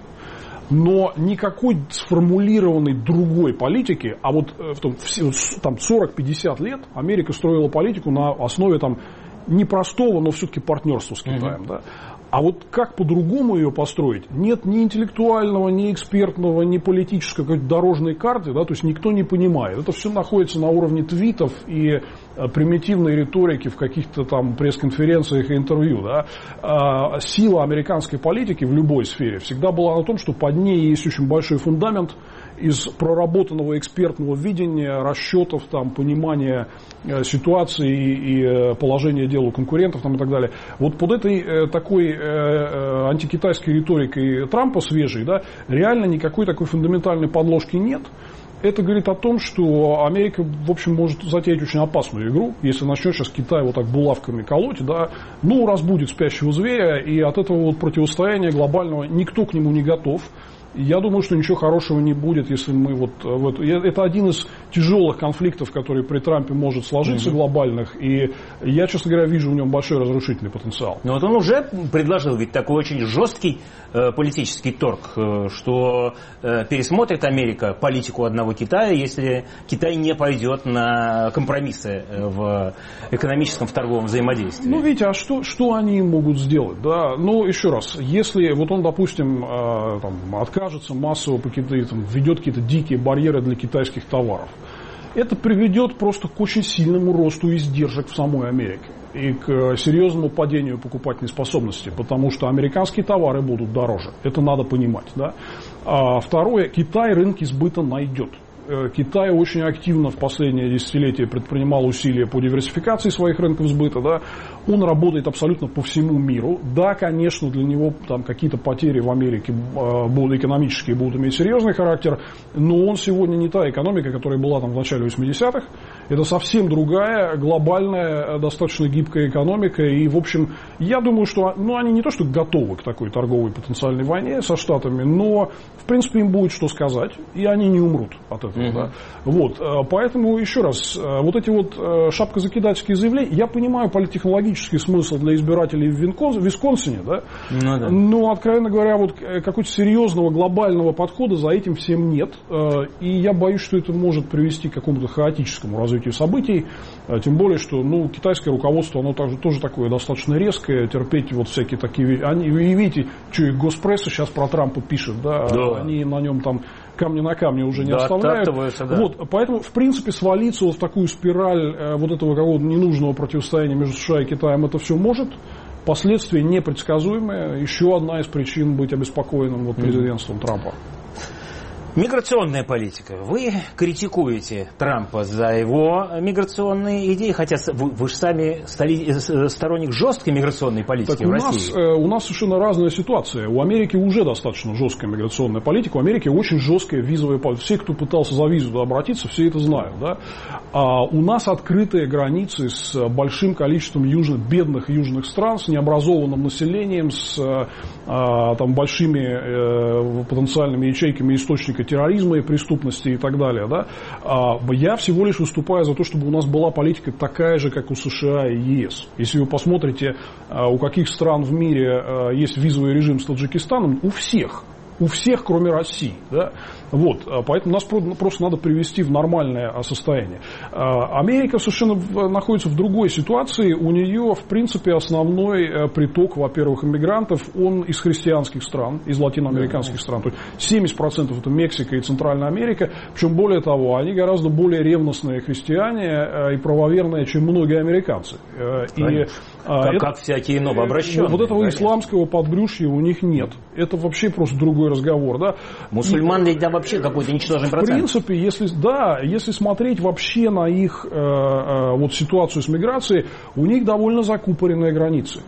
Но никакой сформулированной другой политики, а вот там 40-50 лет Америка строила политику на основе там непростого, но все-таки партнерства с Китаем. Да? А вот как по-другому ее построить? Нет ни интеллектуального, ни экспертного, ни политической какой-то дорожной карты, да? То есть никто не понимает. Это все находится на уровне твитов и примитивной риторики в каких-то там пресс-конференциях и интервью. Да? Сила американской политики в любой сфере всегда была на том, что под ней есть очень большой фундамент из проработанного экспертного видения, расчетов, там, понимания ситуации и положения дел у конкурентов там, и так далее. Вот под этой такой антикитайской риторикой Трампа свежей, да, реально никакой такой фундаментальной подложки нет. Это говорит о том, что Америка, в общем, может затеять очень опасную игру, если начнет сейчас Китай вот так булавками колоть, да, ну, разбудит спящего зверя, и от этого вот противостояния глобального никто к нему не готов. Я думаю, что ничего хорошего не будет, если мы вот это один из тяжелых конфликтов, который при Трампе может сложиться, глобальных, и я, честно говоря, вижу в нем большой разрушительный потенциал. Но вот он уже предложил ведь такой очень жесткий политический торг, что пересмотрит Америка политику одного Китая, если Китай не пойдет на компромиссы в экономическом, в торговом взаимодействии. Ну, видите, а что они могут сделать? Да? Ну, еще раз, если вот он, допустим, там, откажется массово, введет какие-то дикие барьеры для китайских товаров, это приведет просто к очень сильному росту издержек в самой Америке и к серьезному падению покупательной способности, потому что американские товары будут дороже. Это надо понимать. Да? Второе, Китай рынки сбыта найдет. Китай очень активно в последнее десятилетие предпринимал усилия по диверсификации своих рынков сбыта. Да? Он работает абсолютно по всему миру. Да, конечно, для него там какие-то потери в Америке экономические будут иметь серьезный характер, но он сегодня не та экономика, которая была там в начале 80-х. Это совсем другая, глобальная, достаточно гибкая экономика. И, в общем, я думаю, что они не то, что готовы к такой торговой потенциальной войне со Штатами, но, в принципе, им будет что сказать, и они не умрут от этого. Да? Вот. Поэтому, еще раз, вот эти вот шапкозакидательские заявления, я понимаю политтехнологический смысл для избирателей в Висконсине, да? Ну, да. Но, откровенно говоря, вот какого-то серьезного глобального подхода за этим всем нет. И я боюсь, что это может привести к какому-то хаотическому развитию развитию событий, тем более, что китайское руководство, оно тоже такое достаточно резкое, терпеть вот всякие такие вещи. Вы видите, что и Госпресса сейчас про Трампа пишет, да. Они на нем там камни на камне уже не оставляют. Да. Вот, поэтому, в принципе, свалиться вот в такую спираль вот этого какого-то ненужного противостояния между США и Китаем, это все может. Последствия непредсказуемые. Еще одна из причин быть обеспокоенным президентством Трампа. Миграционная политика. Вы критикуете Трампа за его миграционные идеи, хотя вы же сами сторонник жесткой миграционной политики в России. У нас совершенно разная ситуация. У Америки уже достаточно жесткая миграционная политика. У Америки очень жесткая визовая политика. Все, кто пытался за визу обратиться, все это знают. Да? А у нас открытые границы с большим количеством бедных южных стран, с необразованным населением, с большими потенциальными ячейками источника терроризма и преступности и так далее. Да? Я всего лишь выступаю за то, чтобы у нас была политика такая же, как у США и ЕС. Если вы посмотрите, у каких стран в мире есть визовый режим с Таджикистаном, у всех, кроме России. Да? Вот, поэтому нас просто надо привести в нормальное состояние. Америка совершенно находится в другой ситуации. У нее, в принципе, основной приток, во-первых, иммигрантов, он из христианских стран, из латиноамериканских стран. То есть 70% это Мексика и Центральная Америка. Причем, более того, они гораздо более ревностные христиане и правоверные, чем многие американцы. Как всякие новообращенные. Вот этого исламского подбрюшья у них нет. Это вообще просто другой разговор. Да? Мусульман ведь вообще какой-то ничтожный процент. В принципе, если смотреть вообще на их ситуацию с миграцией, у них довольно закупоренные границы.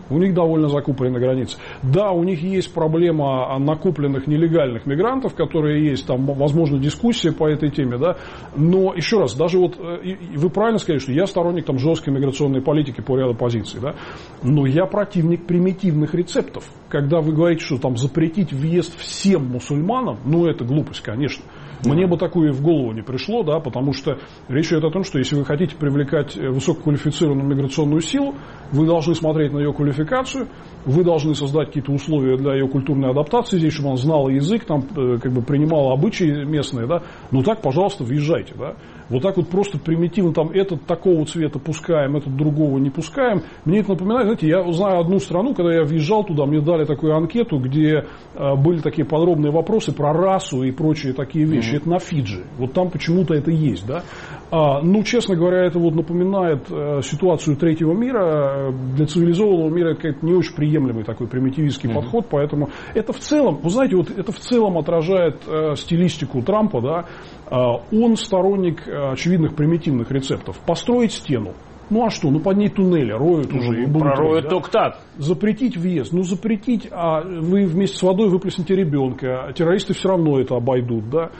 Да, у них есть проблема накопленных нелегальных мигрантов, которые есть, там, возможно, дискуссия по этой теме, да. Но, еще раз, даже вы правильно сказали, что я сторонник жесткой миграционной политики по ряду позиций, да. Но я противник примитивных рецептов. Когда вы говорите, что запретить въезд всем мусульманам, это глупость, конечно. Мне бы такое в голову не пришло, да, потому что речь идет о том, что если вы хотите привлекать высококвалифицированную миграционную силу, вы должны смотреть на ее квалификацию, вы должны создать какие-то условия для ее культурной адаптации здесь, чтобы она знала язык, принимала обычаи местные, да. Так, пожалуйста, въезжайте, да. Вот так просто примитивно, этот такого цвета пускаем, этот другого не пускаем. Мне это напоминает, знаете, я знаю одну страну, когда я въезжал туда, мне дали такую анкету, где были такие подробные вопросы про расу и прочие такие вещи. Это на Фиджи. Вот там почему-то это есть, да. Честно говоря, это напоминает ситуацию третьего мира. Для цивилизованного мира это не очень приемлемый такой примитивистский подход, поэтому это в целом, вы знаете, это в целом отражает стилистику Трампа, да. Он сторонник очевидных примитивных рецептов. Построить стену. Под ней туннели роют уже. Пророют только так. Запретить въезд. Запретить, а вы вместе с водой выплеснете ребенка. Террористы все равно это обойдут, да.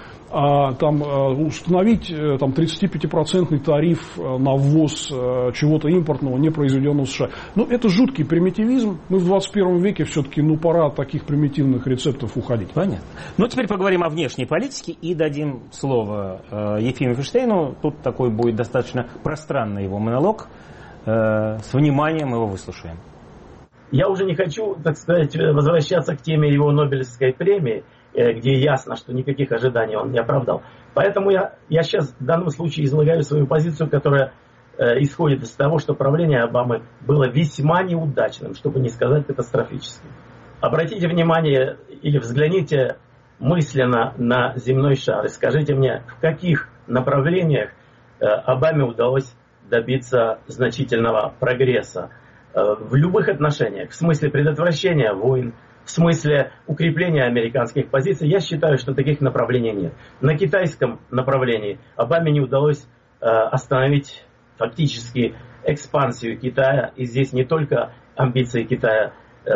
Установить 35% тариф на ввоз чего-то импортного, не произведенного в США. Это жуткий примитивизм. Мы в 21 веке все-таки, пора от таких примитивных рецептов уходить. Понятно. Теперь поговорим о внешней политике и дадим слово Ефиму Ферштейну. Тут такой будет достаточно пространный его монолог. С вниманием его выслушаем. Я уже не хочу, так сказать, возвращаться к теме его Нобелевской премии, где ясно, что никаких ожиданий он не оправдал. Поэтому я сейчас в данном случае излагаю свою позицию, которая исходит из того, что правление Обамы было весьма неудачным, чтобы не сказать катастрофическим. Обратите внимание или взгляните мысленно на земной шар и скажите мне, в каких направлениях Обаме удалось добиться значительного прогресса в любых отношениях, в смысле предотвращения войн, в смысле укрепления американских позиций. Я считаю, что таких направлений нет. На китайском направлении Обаме не удалось остановить фактически экспансию Китая. И здесь не только амбиции Китая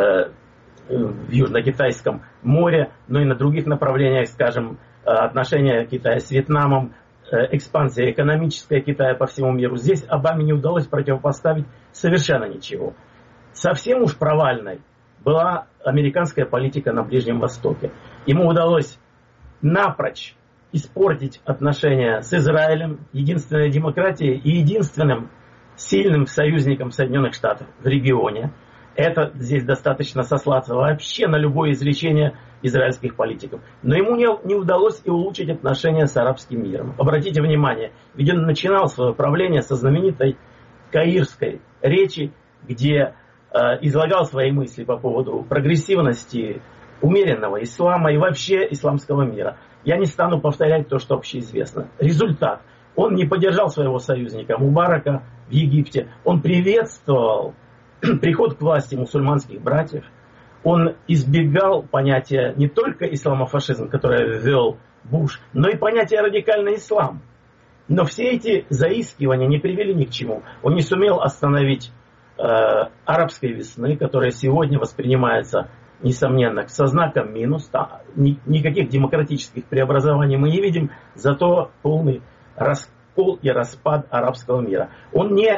в Южно-Китайском море, но и на других направлениях, скажем, отношения Китая с Вьетнамом, экспансия экономическая Китая по всему миру. Здесь Обаме не удалось противопоставить совершенно ничего. Совсем уж провальной была американская политика на Ближнем Востоке. Ему удалось напрочь испортить отношения с Израилем, единственной демократией и единственным сильным союзником Соединенных Штатов в регионе. Это здесь достаточно сослаться вообще на любое изречение израильских политиков. Но ему не удалось и улучшить отношения с арабским миром. Обратите внимание, ведь он начинал свое правление со знаменитой каирской речи, где излагал свои мысли по поводу прогрессивности, умеренного ислама и вообще исламского мира. Я не стану повторять то, что общеизвестно. Результат. Он не поддержал своего союзника Мубарака в Египте. Он приветствовал приход к власти мусульманских братьев. Он избегал понятия не только исламофашизм, которое ввел Буш, но и понятия радикальный ислам. Но все эти заискивания не привели ни к чему. Он не сумел остановить арабской весны, которая сегодня воспринимается, несомненно, со знаком минус. Никаких демократических преобразований мы не видим, зато полный раскол и распад арабского мира. Он не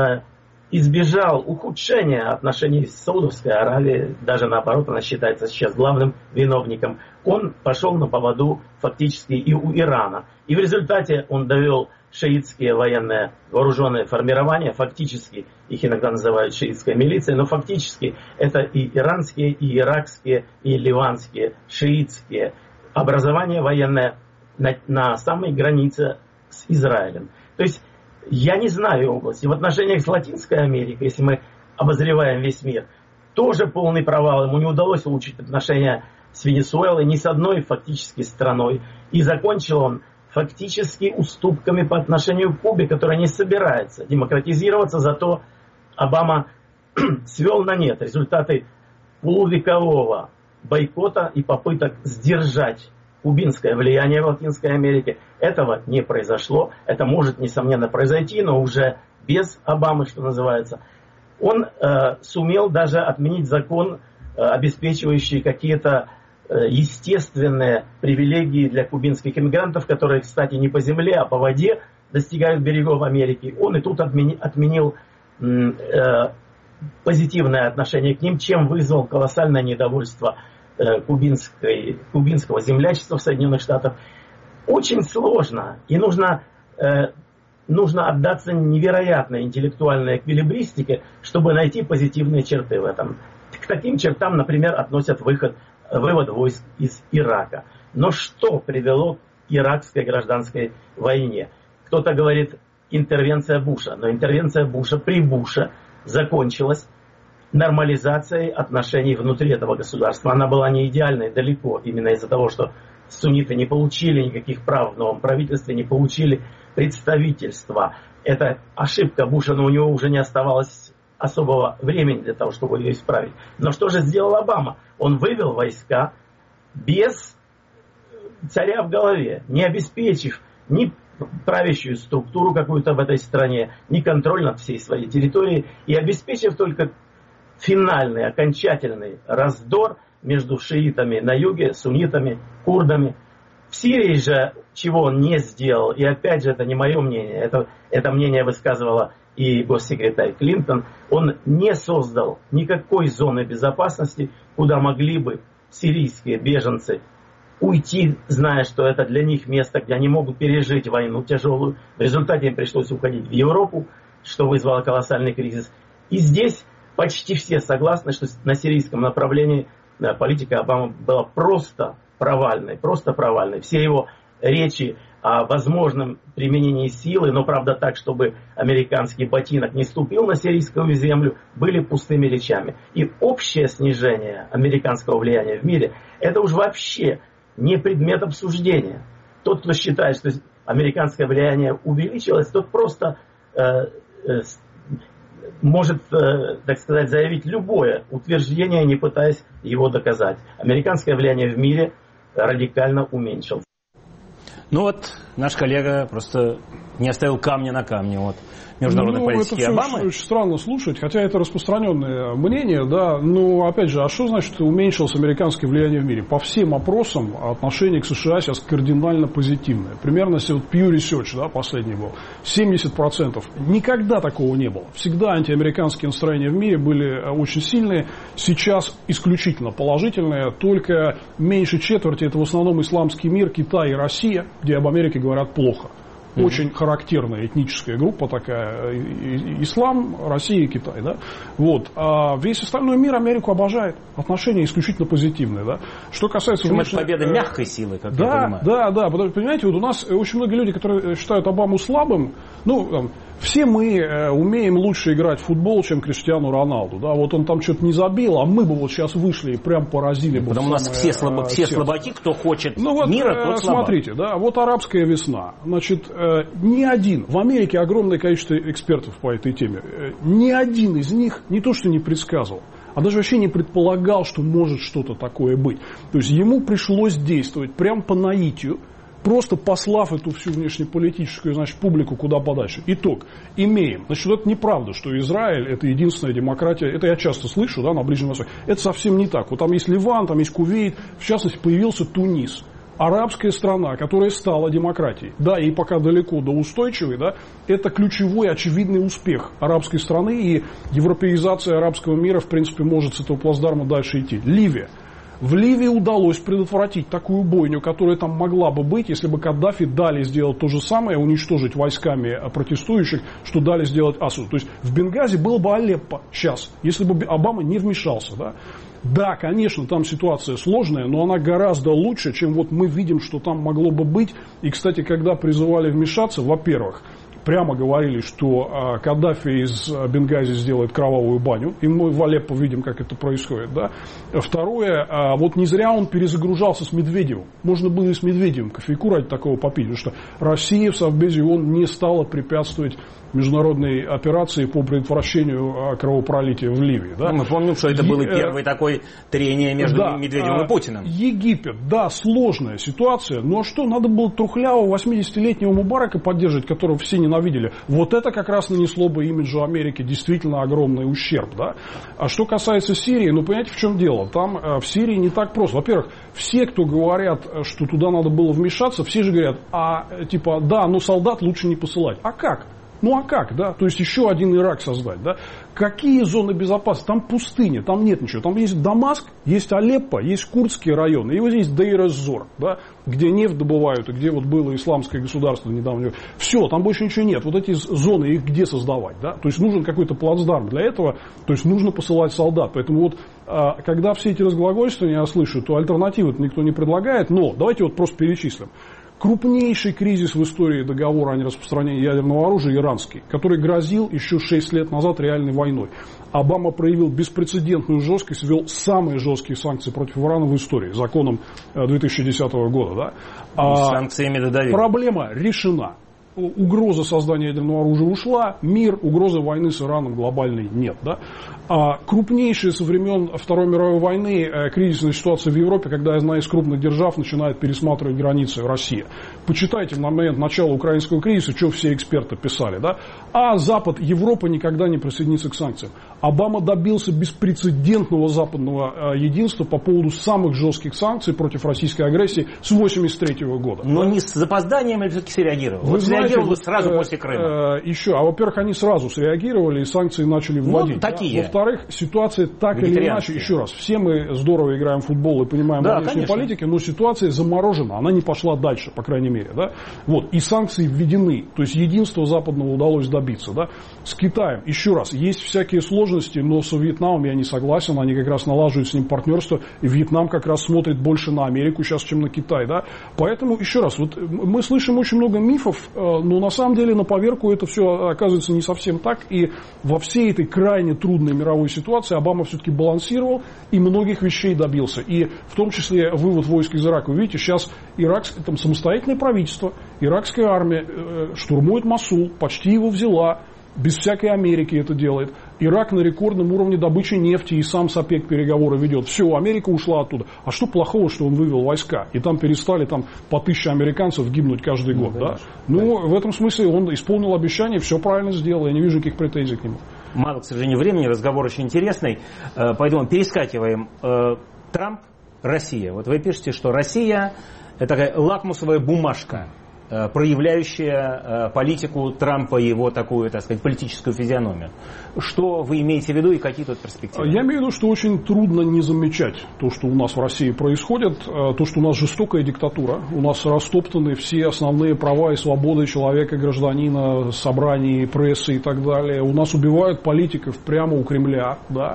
избежал ухудшения отношений с Саудовской Аравией, даже наоборот, она считается сейчас главным виновником. Он пошел на поводу фактически и у Ирана. И в результате он довел шиитские военные вооруженные формирования, фактически их иногда называют шиитской милицией, но фактически это и иранские, и иракские, и ливанские, шиитские образования военные на самой границе с Израилем. То есть я не знаю области. В отношениях с Латинской Америкой, если мы обозреваем весь мир, тоже полный провал. Ему не удалось улучшить отношения с Венесуэлой, ни с одной фактически страной. И закончил он фактически уступками по отношению к Кубе, которая не собирается демократизироваться, зато Обама свел на нет результаты полувекового бойкота и попыток сдержать кубинское влияние в Латинской Америке. Этого не произошло. Это может, несомненно, произойти, но уже без Обамы, что называется. Он сумел даже отменить закон, обеспечивающий какие-то естественные привилегии для кубинских иммигрантов, которые, кстати, не по земле, а по воде достигают берегов Америки. Он и тут отменил позитивное отношение к ним, чем вызвал колоссальное недовольство кубинского землячества в Соединенных Штатах. Очень сложно, и нужно отдаться невероятной интеллектуальной эквилибристике, чтобы найти позитивные черты в этом. К таким чертам, например, относят вывод войск из Ирака. Но что привело к иракской гражданской войне? Кто-то говорит интервенция Буша, но интервенция Буша при Буше закончилась нормализацией отношений внутри этого государства. Она была не идеальной далеко, именно из-за того, что сунниты не получили никаких прав в новом правительстве, не получили представительства. Это ошибка Буша, но у него уже не оставалось особого времени для того, чтобы ее исправить. Но что же сделал Обама? Он вывел войска без царя в голове, не обеспечив ни правящую структуру какую-то в этой стране, ни контроль над всей своей территорией, и обеспечив только финальный, окончательный раздор между шиитами на юге, суннитами, курдами. В Сирии же, чего он не сделал, и опять же это не мое мнение, это мнение высказывала и госсекретарь Клинтон, он не создал никакой зоны безопасности, куда могли бы сирийские беженцы уйти, зная, что это для них место, где они могут пережить войну тяжелую. В результате им пришлось уходить в Европу, что вызвало колоссальный кризис. И здесь почти все согласны, что на сирийском направлении политика Обамы была просто провальной. Все его речи о возможном применении силы, но правда так, чтобы американский ботинок не ступил на сирийскую землю, были пустыми речами. И общее снижение американского влияния в мире, это уж вообще не предмет обсуждения. Тот, кто считает, что американское влияние увеличилось, тот просто может, так сказать, заявить любое утверждение, не пытаясь его доказать. Американское влияние в мире радикально уменьшилось. Ну вот, наш коллега просто не оставил камня на камне. Вот. Международной политики Обамы. Это очень странно слушать, хотя это распространенное мнение, да, но опять же, а что значит уменьшилось американское влияние в мире? По всем опросам отношение к США сейчас кардинально позитивное. Примерно, если вот Pew Research, да, последний был, 70%. Никогда такого не было. Всегда антиамериканские настроения в мире были очень сильные, сейчас исключительно положительные, только меньше четверти это в основном исламский мир, Китай и Россия, где об Америке говорят плохо. Очень характерная этническая группа такая. Ислам, Россия и Китай. Да? Вот. А весь остальной мир Америку обожает. Отношения исключительно позитивные. Да? Что касается... Это победа мягкой силы, как я понимаю. Да. Понимаете, вот у нас очень многие люди, которые считают Обаму слабым, все мы умеем лучше играть в футбол, чем Криштиану Роналду. Да? Вот он там что-то не забил, а мы бы вот сейчас вышли и прям поразили бы. Потому у нас все слабаки, кто хочет мира, тот слабак. Смотрите, да, вот арабская весна. Значит, ни один, в Америке огромное количество экспертов по этой теме, ни один из них не то что не предсказывал, а даже вообще не предполагал, что может что-то такое быть. То есть ему пришлось действовать прям по наитию, просто послав эту всю внешнеполитическую, значит, публику куда подальше. Итог. Имеем. Значит, это неправда, что Израиль это единственная демократия. Это я часто слышу, да, на Ближнем Востоке. Это совсем не так. Вот там есть Ливан, там есть Кувейт. В частности, появился Тунис. Арабская страна, которая стала демократией. Да, и пока далеко до устойчивой, да, это ключевой, очевидный успех арабской страны. И европеизация арабского мира, в принципе, может с этого плацдарма дальше идти. Ливия. В Ливии удалось предотвратить такую бойню, которая там могла бы быть, если бы Каддафи дали сделать то же самое, уничтожить войсками протестующих, что дали сделать Асаду. То есть в Бенгази было бы Алеппо сейчас, если бы Обама не вмешался. Да, конечно, там ситуация сложная, но она гораздо лучше, чем вот мы видим, что там могло бы быть. И, кстати, когда призывали вмешаться, во-первых, прямо говорили, что Каддафи из Бенгази сделает кровавую баню. И мы в Алеппо видим, как это происходит. Да? Второе, вот не зря он перезагружался с Медведевым. Можно было и с Медведевым кофейку ради такого попить. Потому что Россия в Совбезе ООН не стала препятствовать международной операции по предотвращению кровопролития в Ливии. Да? Мы помним, что это было первое такое трение между Медведевым и Путиным. Египет, да, сложная ситуация, но что, надо было трухлявого 80-летнего Мубарака поддерживать, которого все ненавидели. Вот это как раз нанесло бы имиджу Америки действительно огромный ущерб. Да? А что касается Сирии, понимаете, в чем дело? Там в Сирии не так просто. Во-первых, все, кто говорят, что туда надо было вмешаться, все же говорят, но солдат лучше не посылать. А как? А как, да? То есть еще один Ирак создать, да? Какие зоны безопасности? Там пустыня, там нет ничего. Там есть Дамаск, есть Алеппо, есть курдские районы. И вот здесь Дейр-эз-Зор, да? Где нефть добывают, и где вот было исламское государство недавно. Все, там больше ничего нет. Вот эти зоны, их где создавать, да? То есть нужен какой-то плацдарм для этого. То есть нужно посылать солдат. Поэтому вот, когда все эти разглагольствования я слышу, то альтернативы-то никто не предлагает. Но давайте вот просто перечислим. Крупнейший кризис в истории договора о нераспространении ядерного оружия иранский, который грозил еще 6 лет назад реальной войной. Обама проявил беспрецедентную жесткость, ввел самые жесткие санкции против Ирана в истории, законом 2010 года. Да? Санкциями додавили. Проблема решена. Угроза создания ядерного оружия ушла, мир, угрозы войны с Ираном глобальной нет. Да? Крупнейшая со времен Второй мировой войны кризисная ситуация в Европе, когда одна из крупных держав начинает пересматривать границы России. Почитайте на момент начала украинского кризиса, что все эксперты писали. Да? А Запад, Европа никогда не присоединится к санкциям. Обама добился беспрецедентного западного единства по поводу самых жестких санкций против российской агрессии с 1983 года. Но не с запозданием, или все-таки среагировал? Вы знаете, сразу после Крыма. Во-первых, они сразу среагировали и санкции начали вводить. Такие. Во-вторых, ситуация так или иначе, еще раз, все мы здорово играем в футбол и понимаем о внешней политике, но ситуация заморожена, она не пошла дальше, по крайней мере. Да? Вот. И санкции введены, то есть единства западного удалось добиться. Да? С Китаем, еще раз, есть всякие сложности, но с Вьетнамом я не согласен, они как раз налаживают с ним партнерство, и Вьетнам как раз смотрит больше на Америку сейчас, чем на Китай. Да? Поэтому, еще раз, вот мы слышим очень много мифов, но на самом деле на поверку это все оказывается не совсем так, и во всей этой крайне трудной мировой ситуации Обама все-таки балансировал и многих вещей добился. И в том числе вывод войск из Ирака. Вы видите, сейчас там самостоятельное правительство, иракская армия штурмует Мосул, почти его взяла, без всякой Америки это делает. Ирак на рекордном уровне добычи нефти, и сам с ОПЕК переговоры ведет. Все, Америка ушла оттуда. А что плохого, что он вывел войска? И там перестали по 1000 американцев гибнуть каждый год. Да? В этом смысле он исполнил обещание, все правильно сделал. Я не вижу никаких претензий к нему. Мало, к сожалению, времени, разговор очень интересный. Поэтому перескакиваем. Трамп, Россия. Вот вы пишете, что Россия – это такая лакмусовая бумажка проявляющая политику Трампа и его такую, так сказать, политическую физиономию. Что вы имеете в виду и какие тут перспективы? Я имею в виду, что очень трудно не замечать то, что у нас в России происходит, то, что у нас жестокая диктатура, у нас растоптаны все основные права и свободы человека, гражданина, собраний, прессы и так далее. У нас убивают политиков прямо у Кремля, да,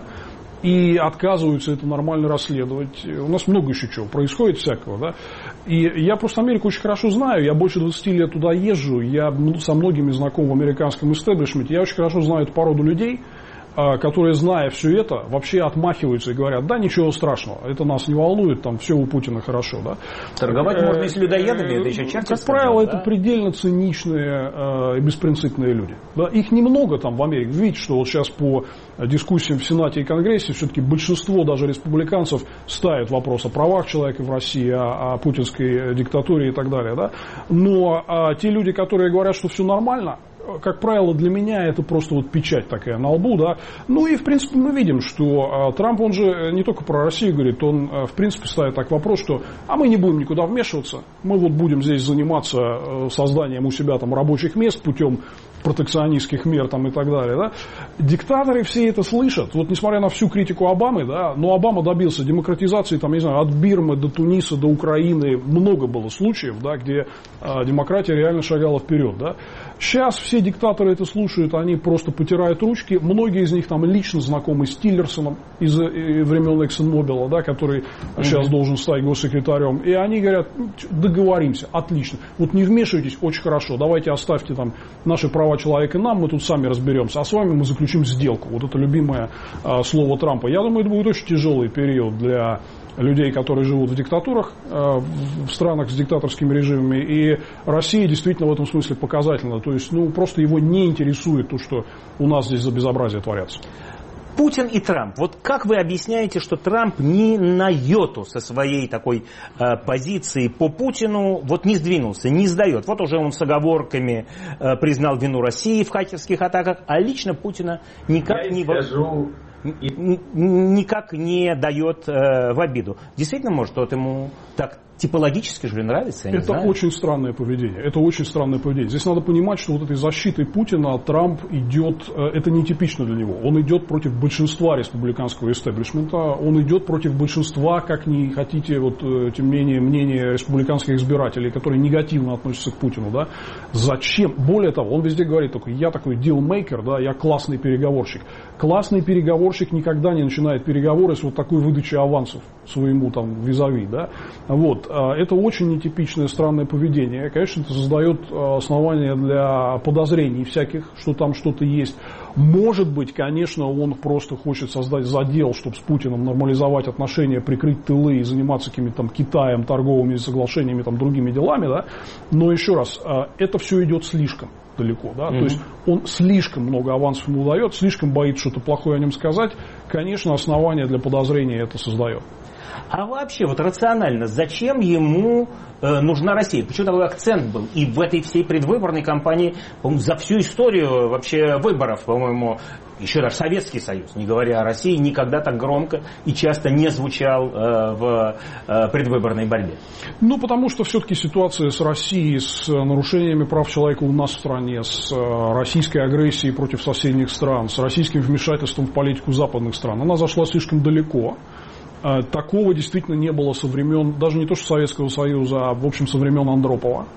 и отказываются это нормально расследовать. У нас много еще чего происходит всякого, да. И я просто Америку очень хорошо знаю, я больше 20 лет туда езжу, я со многими знаком в американском истеблишменте, я очень хорошо знаю эту породу людей, которые, зная все это, вообще отмахиваются и говорят, да, ничего страшного, это нас не волнует, там все у Путина хорошо, да. Торговать можно и с людоедами, это еще Черчилль как правило, да? это предельно циничные и беспринципные люди. Да. Их немного там в Америке. Видите, что вот сейчас по дискуссиям в Сенате и Конгрессе все-таки большинство даже республиканцев ставит вопрос о правах человека в России, о путинской диктатуре и так далее. Да. Но те люди, которые говорят, что все нормально, как правило, для меня это просто вот печать такая на лбу, да. Ну и, в принципе, мы видим, что Трамп, он же не только про Россию говорит, он, в принципе, ставит так вопрос, что мы не будем никуда вмешиваться, мы вот будем здесь заниматься созданием у себя там рабочих мест путем протекционистских мер там, и так далее. Да? Диктаторы все это слышат. Вот несмотря на всю критику Обамы, да, но Обама добился демократизации, там, не знаю, от Бирмы до Туниса, до Украины. Много было случаев, да, где демократия реально шагала вперед. Да? Сейчас все диктаторы это слушают, они просто потирают ручки. Многие из них там лично знакомы с Тиллерсоном из времен ExxonMobil, да, который сейчас должен стать госсекретарем. И они говорят, договоримся, отлично. Вот не вмешивайтесь, очень хорошо. Давайте оставьте там наши права человека нам, мы тут сами разберемся, а с вами мы заключим сделку. Вот это любимое слово Трампа. Я думаю, это будет очень тяжелый период для людей, которые живут в диктатурах, в странах с диктаторскими режимами. И Россия действительно в этом смысле показательна. То есть, просто его не интересует то, что у нас здесь за безобразие творятся. Путин и Трамп. Вот как вы объясняете, что Трамп ни на йоту со своей такой позиции по Путину вот не сдвинулся, не сдает? Вот уже он с оговорками признал вину России в хакерских атаках, а лично Путина никак не дает в обиду. Действительно, может, вот ему так типологически же нравится? Это очень странное поведение. Это очень странное поведение. Здесь надо понимать, что вот этой защитой Путина Трамп идет, это нетипично для него. Он идет против большинства республиканского истеблишмента. Он идет против большинства, как ни хотите, вот, тем не менее, мнения республиканских избирателей, которые негативно относятся к Путину. Да? Зачем? Более того, он везде говорит только, я такой дилмейкер, да, я классный переговорщик. Классный переговорщик никогда не начинает переговоры с вот такой выдачей авансов своему там визави. Да? Вот. Это очень нетипичное, странное поведение. Конечно, это создает основания для подозрений всяких, что там что-то есть. Может быть, конечно, он просто хочет создать задел, чтобы с Путиным нормализовать отношения, прикрыть тылы и заниматься какими-то там Китаем, торговыми соглашениями, там, другими делами. Да? Но еще раз, это все идет слишком далеко. Да? То есть он слишком много авансов ему дает, слишком боится что-то плохое о нем сказать. Конечно, основания для подозрения это создает. А вообще, вот рационально, зачем ему нужна Россия? Почему такой акцент был? И в этой всей предвыборной кампании, по-моему, за всю историю вообще выборов, по-моему, еще даже Советский Союз, не говоря о России, никогда так громко и часто не звучал в предвыборной борьбе. Потому что все-таки ситуация с Россией, с нарушениями прав человека у нас в стране, с российской агрессией против соседних стран, с российским вмешательством в политику западных стран, она зашла слишком далеко. Такого действительно не было со времен, даже не то что Советского Союза, а в общем со времен Андропова.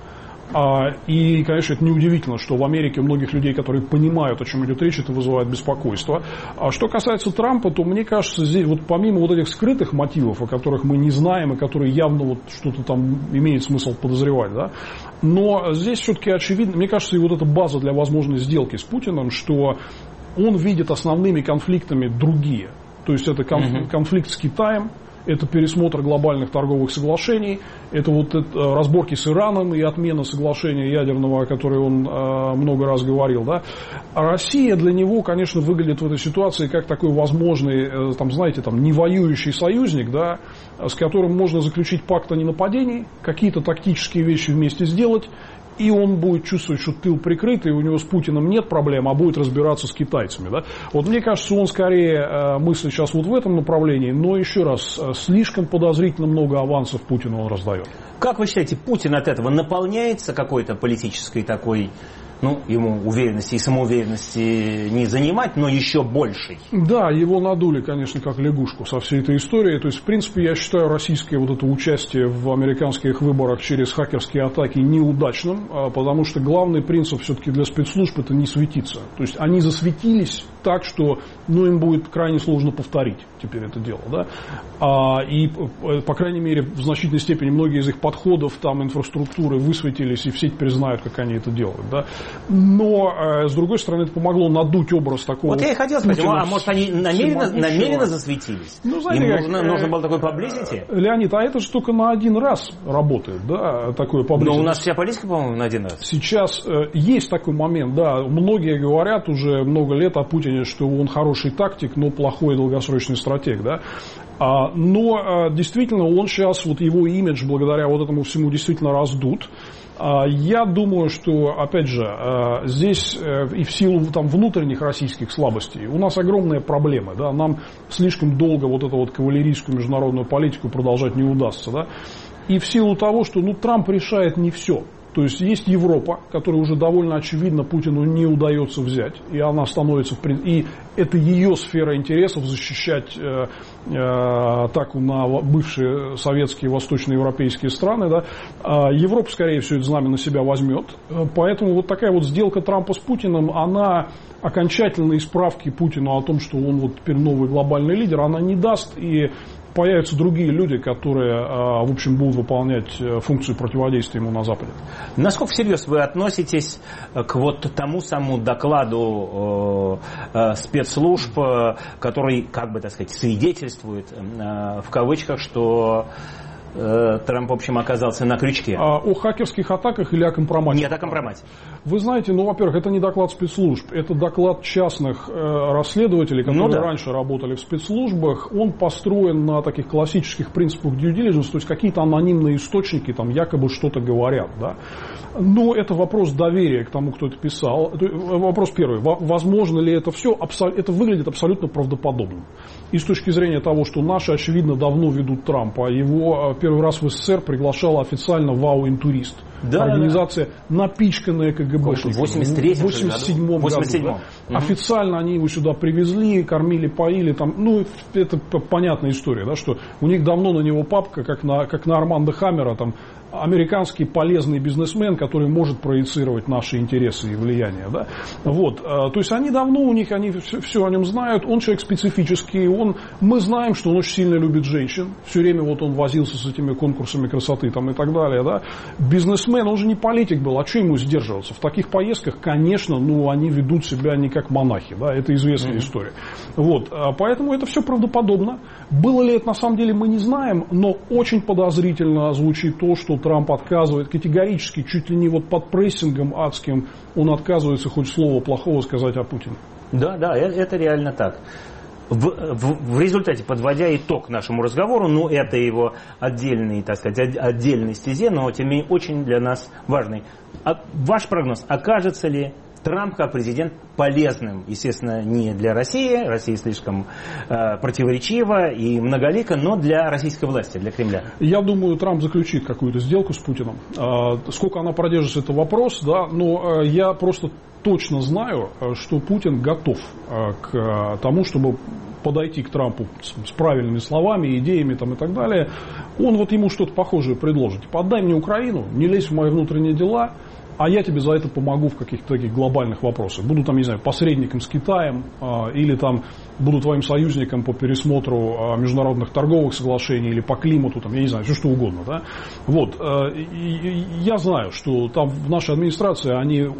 И, конечно, это неудивительно, что в Америке многих людей, которые понимают, о чем идет речь, это вызывает беспокойство. А что касается Трампа, то мне кажется, здесь вот помимо вот этих скрытых мотивов, о которых мы не знаем и которые явно вот что-то там имеет смысл подозревать, да, но здесь все-таки очевидно, мне кажется, и вот эта база для возможной сделки с Путиным, что он видит основными конфликтами другие. То есть это конфликт с Китаем, это пересмотр глобальных торговых соглашений, это вот разборки с Ираном и отмена соглашения ядерного, о котором он много раз говорил. Да? А Россия для него, конечно, выглядит в этой ситуации как такой возможный, там, знаете, там, невоюющий союзник, да, с которым можно заключить пакт о ненападении, какие-то тактические вещи вместе сделать, и он будет чувствовать, что тыл прикрыт, и у него с Путиным нет проблем, а будет разбираться с китайцами. Да? Вот мне кажется, он скорее мыслит сейчас вот в этом направлении, но еще раз, слишком подозрительно много авансов Путину он раздает. Как вы считаете, Путин от этого наполняется какой-то политической такой, ему уверенности и самоуверенности не занимать, но еще большей? Да, его надули, конечно, как лягушку со всей этой историей. То есть, в принципе, я считаю российское вот это участие в американских выборах через хакерские атаки неудачным, потому что главный принцип все-таки для спецслужб – это не светиться. То есть, они засветились так, что им будет крайне сложно повторить теперь это дело. Да? И, по крайней мере, в значительной степени многие из их подходов, там, инфраструктуры высветились, и все теперь знают, как они это делают. Да? Но, с другой стороны, это помогло надуть образ такого... Вот я и хотел спросить, а может, они намеренно засветились? Им нужно было такое publicity? Леонид, а это же только на один раз работает, да, такое publicity. Но у нас вся политика, по-моему, на один раз. Сейчас есть такой момент, да, многие говорят уже много лет о Путине, что он хороший тактик, но плохой долгосрочный стратег, да. Но действительно он сейчас, вот его имидж благодаря вот этому всему действительно раздут. Я думаю, что, опять же, здесь и в силу там внутренних российских слабостей у нас огромные проблемы. Да? Нам слишком долго вот эту вот кавалерийскую международную политику продолжать не удастся. Да? И в силу того, что Трамп решает не все. То есть есть Европа, которая уже довольно очевидно Путину не удается взять, и она становится, и это ее сфера интересов защищать атаку на бывшие советские восточноевропейские страны. Да. Европа, скорее всего, это знамя на себя возьмет. Поэтому вот такая вот сделка Трампа с Путиным, она окончательной справки Путину о том, что он вот теперь новый глобальный лидер, она не даст, и появятся другие люди, которые, в общем, будут выполнять функцию противодействия ему на Западе. Насколько всерьез вы относитесь к вот тому самому докладу спецслужб, который, как бы так сказать, свидетельствует, в кавычках, что Трамп, в общем, оказался на крючке? О хакерских атаках или о компромате? Нет, о компромате. Вы знаете, во-первых, это не доклад спецслужб, это доклад частных расследователей, которые раньше работали в спецслужбах. Он построен на таких классических принципах due diligence, то есть какие-то анонимные источники там якобы что-то говорят. Да? Но это вопрос доверия к тому, кто это писал. Вопрос первый. Возможно ли это все? Это выглядит абсолютно правдоподобным. И с точки зрения того, что наши, очевидно, давно ведут Трампа. Его первый раз в СССР приглашала официально ВАУ-интурист. Да, организация, напичканная КГБшниками. В 87 году. Да? Официально они его сюда привезли, кормили, поили. Там, это понятная история, да, что у них давно на него папка, как на Армандо Хаммера, там, американский полезный бизнесмен, который может проецировать наши интересы и влияние. Да? Вот. То есть они давно у них, они все о нем знают. Он человек специфический. Мы знаем, что он очень сильно любит женщин. Все время вот он возился с этими конкурсами красоты там, и так далее. Да? Бизнесмен, он же не политик был. А что ему сдерживаться? В таких поездках, конечно, они ведут себя не как монахи. Да? Это известная история. Вот. Поэтому это все правдоподобно. Было ли это на самом деле, мы не знаем, но очень подозрительно звучит то, что Трамп отказывает категорически, чуть ли не вот под прессингом адским, он отказывается хоть слово плохого сказать о Путине. Да, это реально так. В результате, подводя итог нашему разговору, это его отдельные, так сказать, отдельной стезе, но тем не менее очень для нас важный. Ваш прогноз, окажется ли Трамп как президент полезным, естественно, не для России, Россия слишком противоречива и многолика, но для российской власти, для Кремля? Я думаю, Трамп заключит какую-то сделку с Путиным. Сколько она продержится, это вопрос, да, но я просто точно знаю, что Путин готов к тому, чтобы подойти к Трампу с правильными словами, идеями там, и так далее. Он ему что-то похожее предложит. Отдай мне Украину, не лезь в мои внутренние дела, а я тебе за это помогу в каких-то таких глобальных вопросах. Буду там, не знаю, посредником с Китаем, или там буду твоим союзником по пересмотру международных торговых соглашений, или по климату, там, я не знаю, все что угодно. Да? Вот. Я знаю, что там в нашей администрации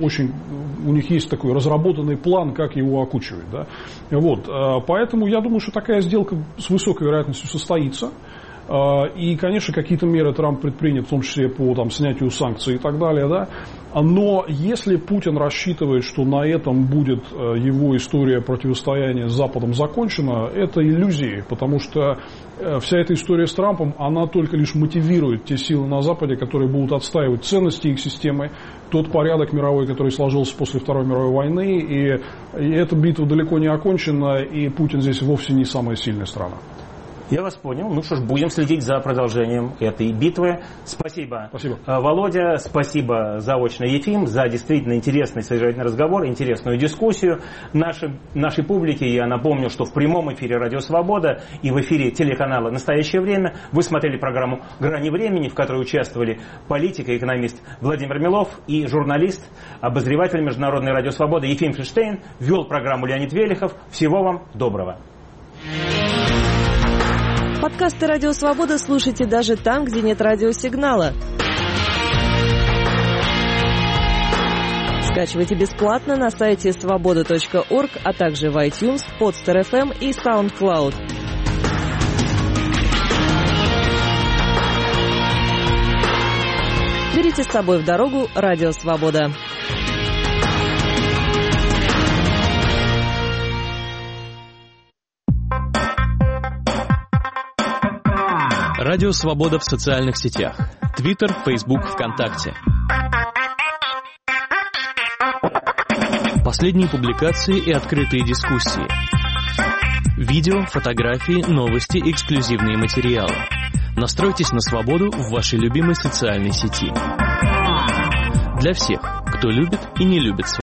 у них есть такой разработанный план, как его окучивать. Да? Вот. Поэтому я думаю, что такая сделка с высокой вероятностью состоится. И, конечно, какие-то меры Трамп предпринят, в том числе по снятию санкций и так далее. Да? Но если Путин рассчитывает, что на этом будет его история противостояния с Западом закончена, это иллюзии, потому что вся эта история с Трампом, она только лишь мотивирует те силы на Западе, которые будут отстаивать ценности их системы, тот порядок мировой, который сложился после Второй мировой войны, и эта битва далеко не окончена, и Путин здесь вовсе не самая сильная страна. Я вас понял. Ну что ж, будем следить за продолжением этой битвы. Спасибо. Володя. Спасибо заочно, Ефим, за действительно интересный, содержательный разговор, интересную дискуссию нашей публике. Я напомню, что в прямом эфире «Радио Свобода» и в эфире телеканала «Настоящее время» вы смотрели программу «Грани времени», в которой участвовали политик и экономист Владимир Милов и журналист, обозреватель Международной радио Свобода Ефим Фельштейн. Вел программу Леонид Велихов. Всего вам доброго. Подкасты «Радио Свобода» слушайте даже там, где нет радиосигнала. Скачивайте бесплатно на сайте svoboda.org, а также в iTunes, Podster FM и SoundCloud. Берите с собой в дорогу «Радио Свобода». Радио Свобода в социальных сетях. Твиттер, Фейсбук, ВКонтакте. Последние публикации и открытые дискуссии. Видео, фотографии, новости, эксклюзивные материалы. Настройтесь на свободу в вашей любимой социальной сети. Для всех, кто любит и не любит свободу.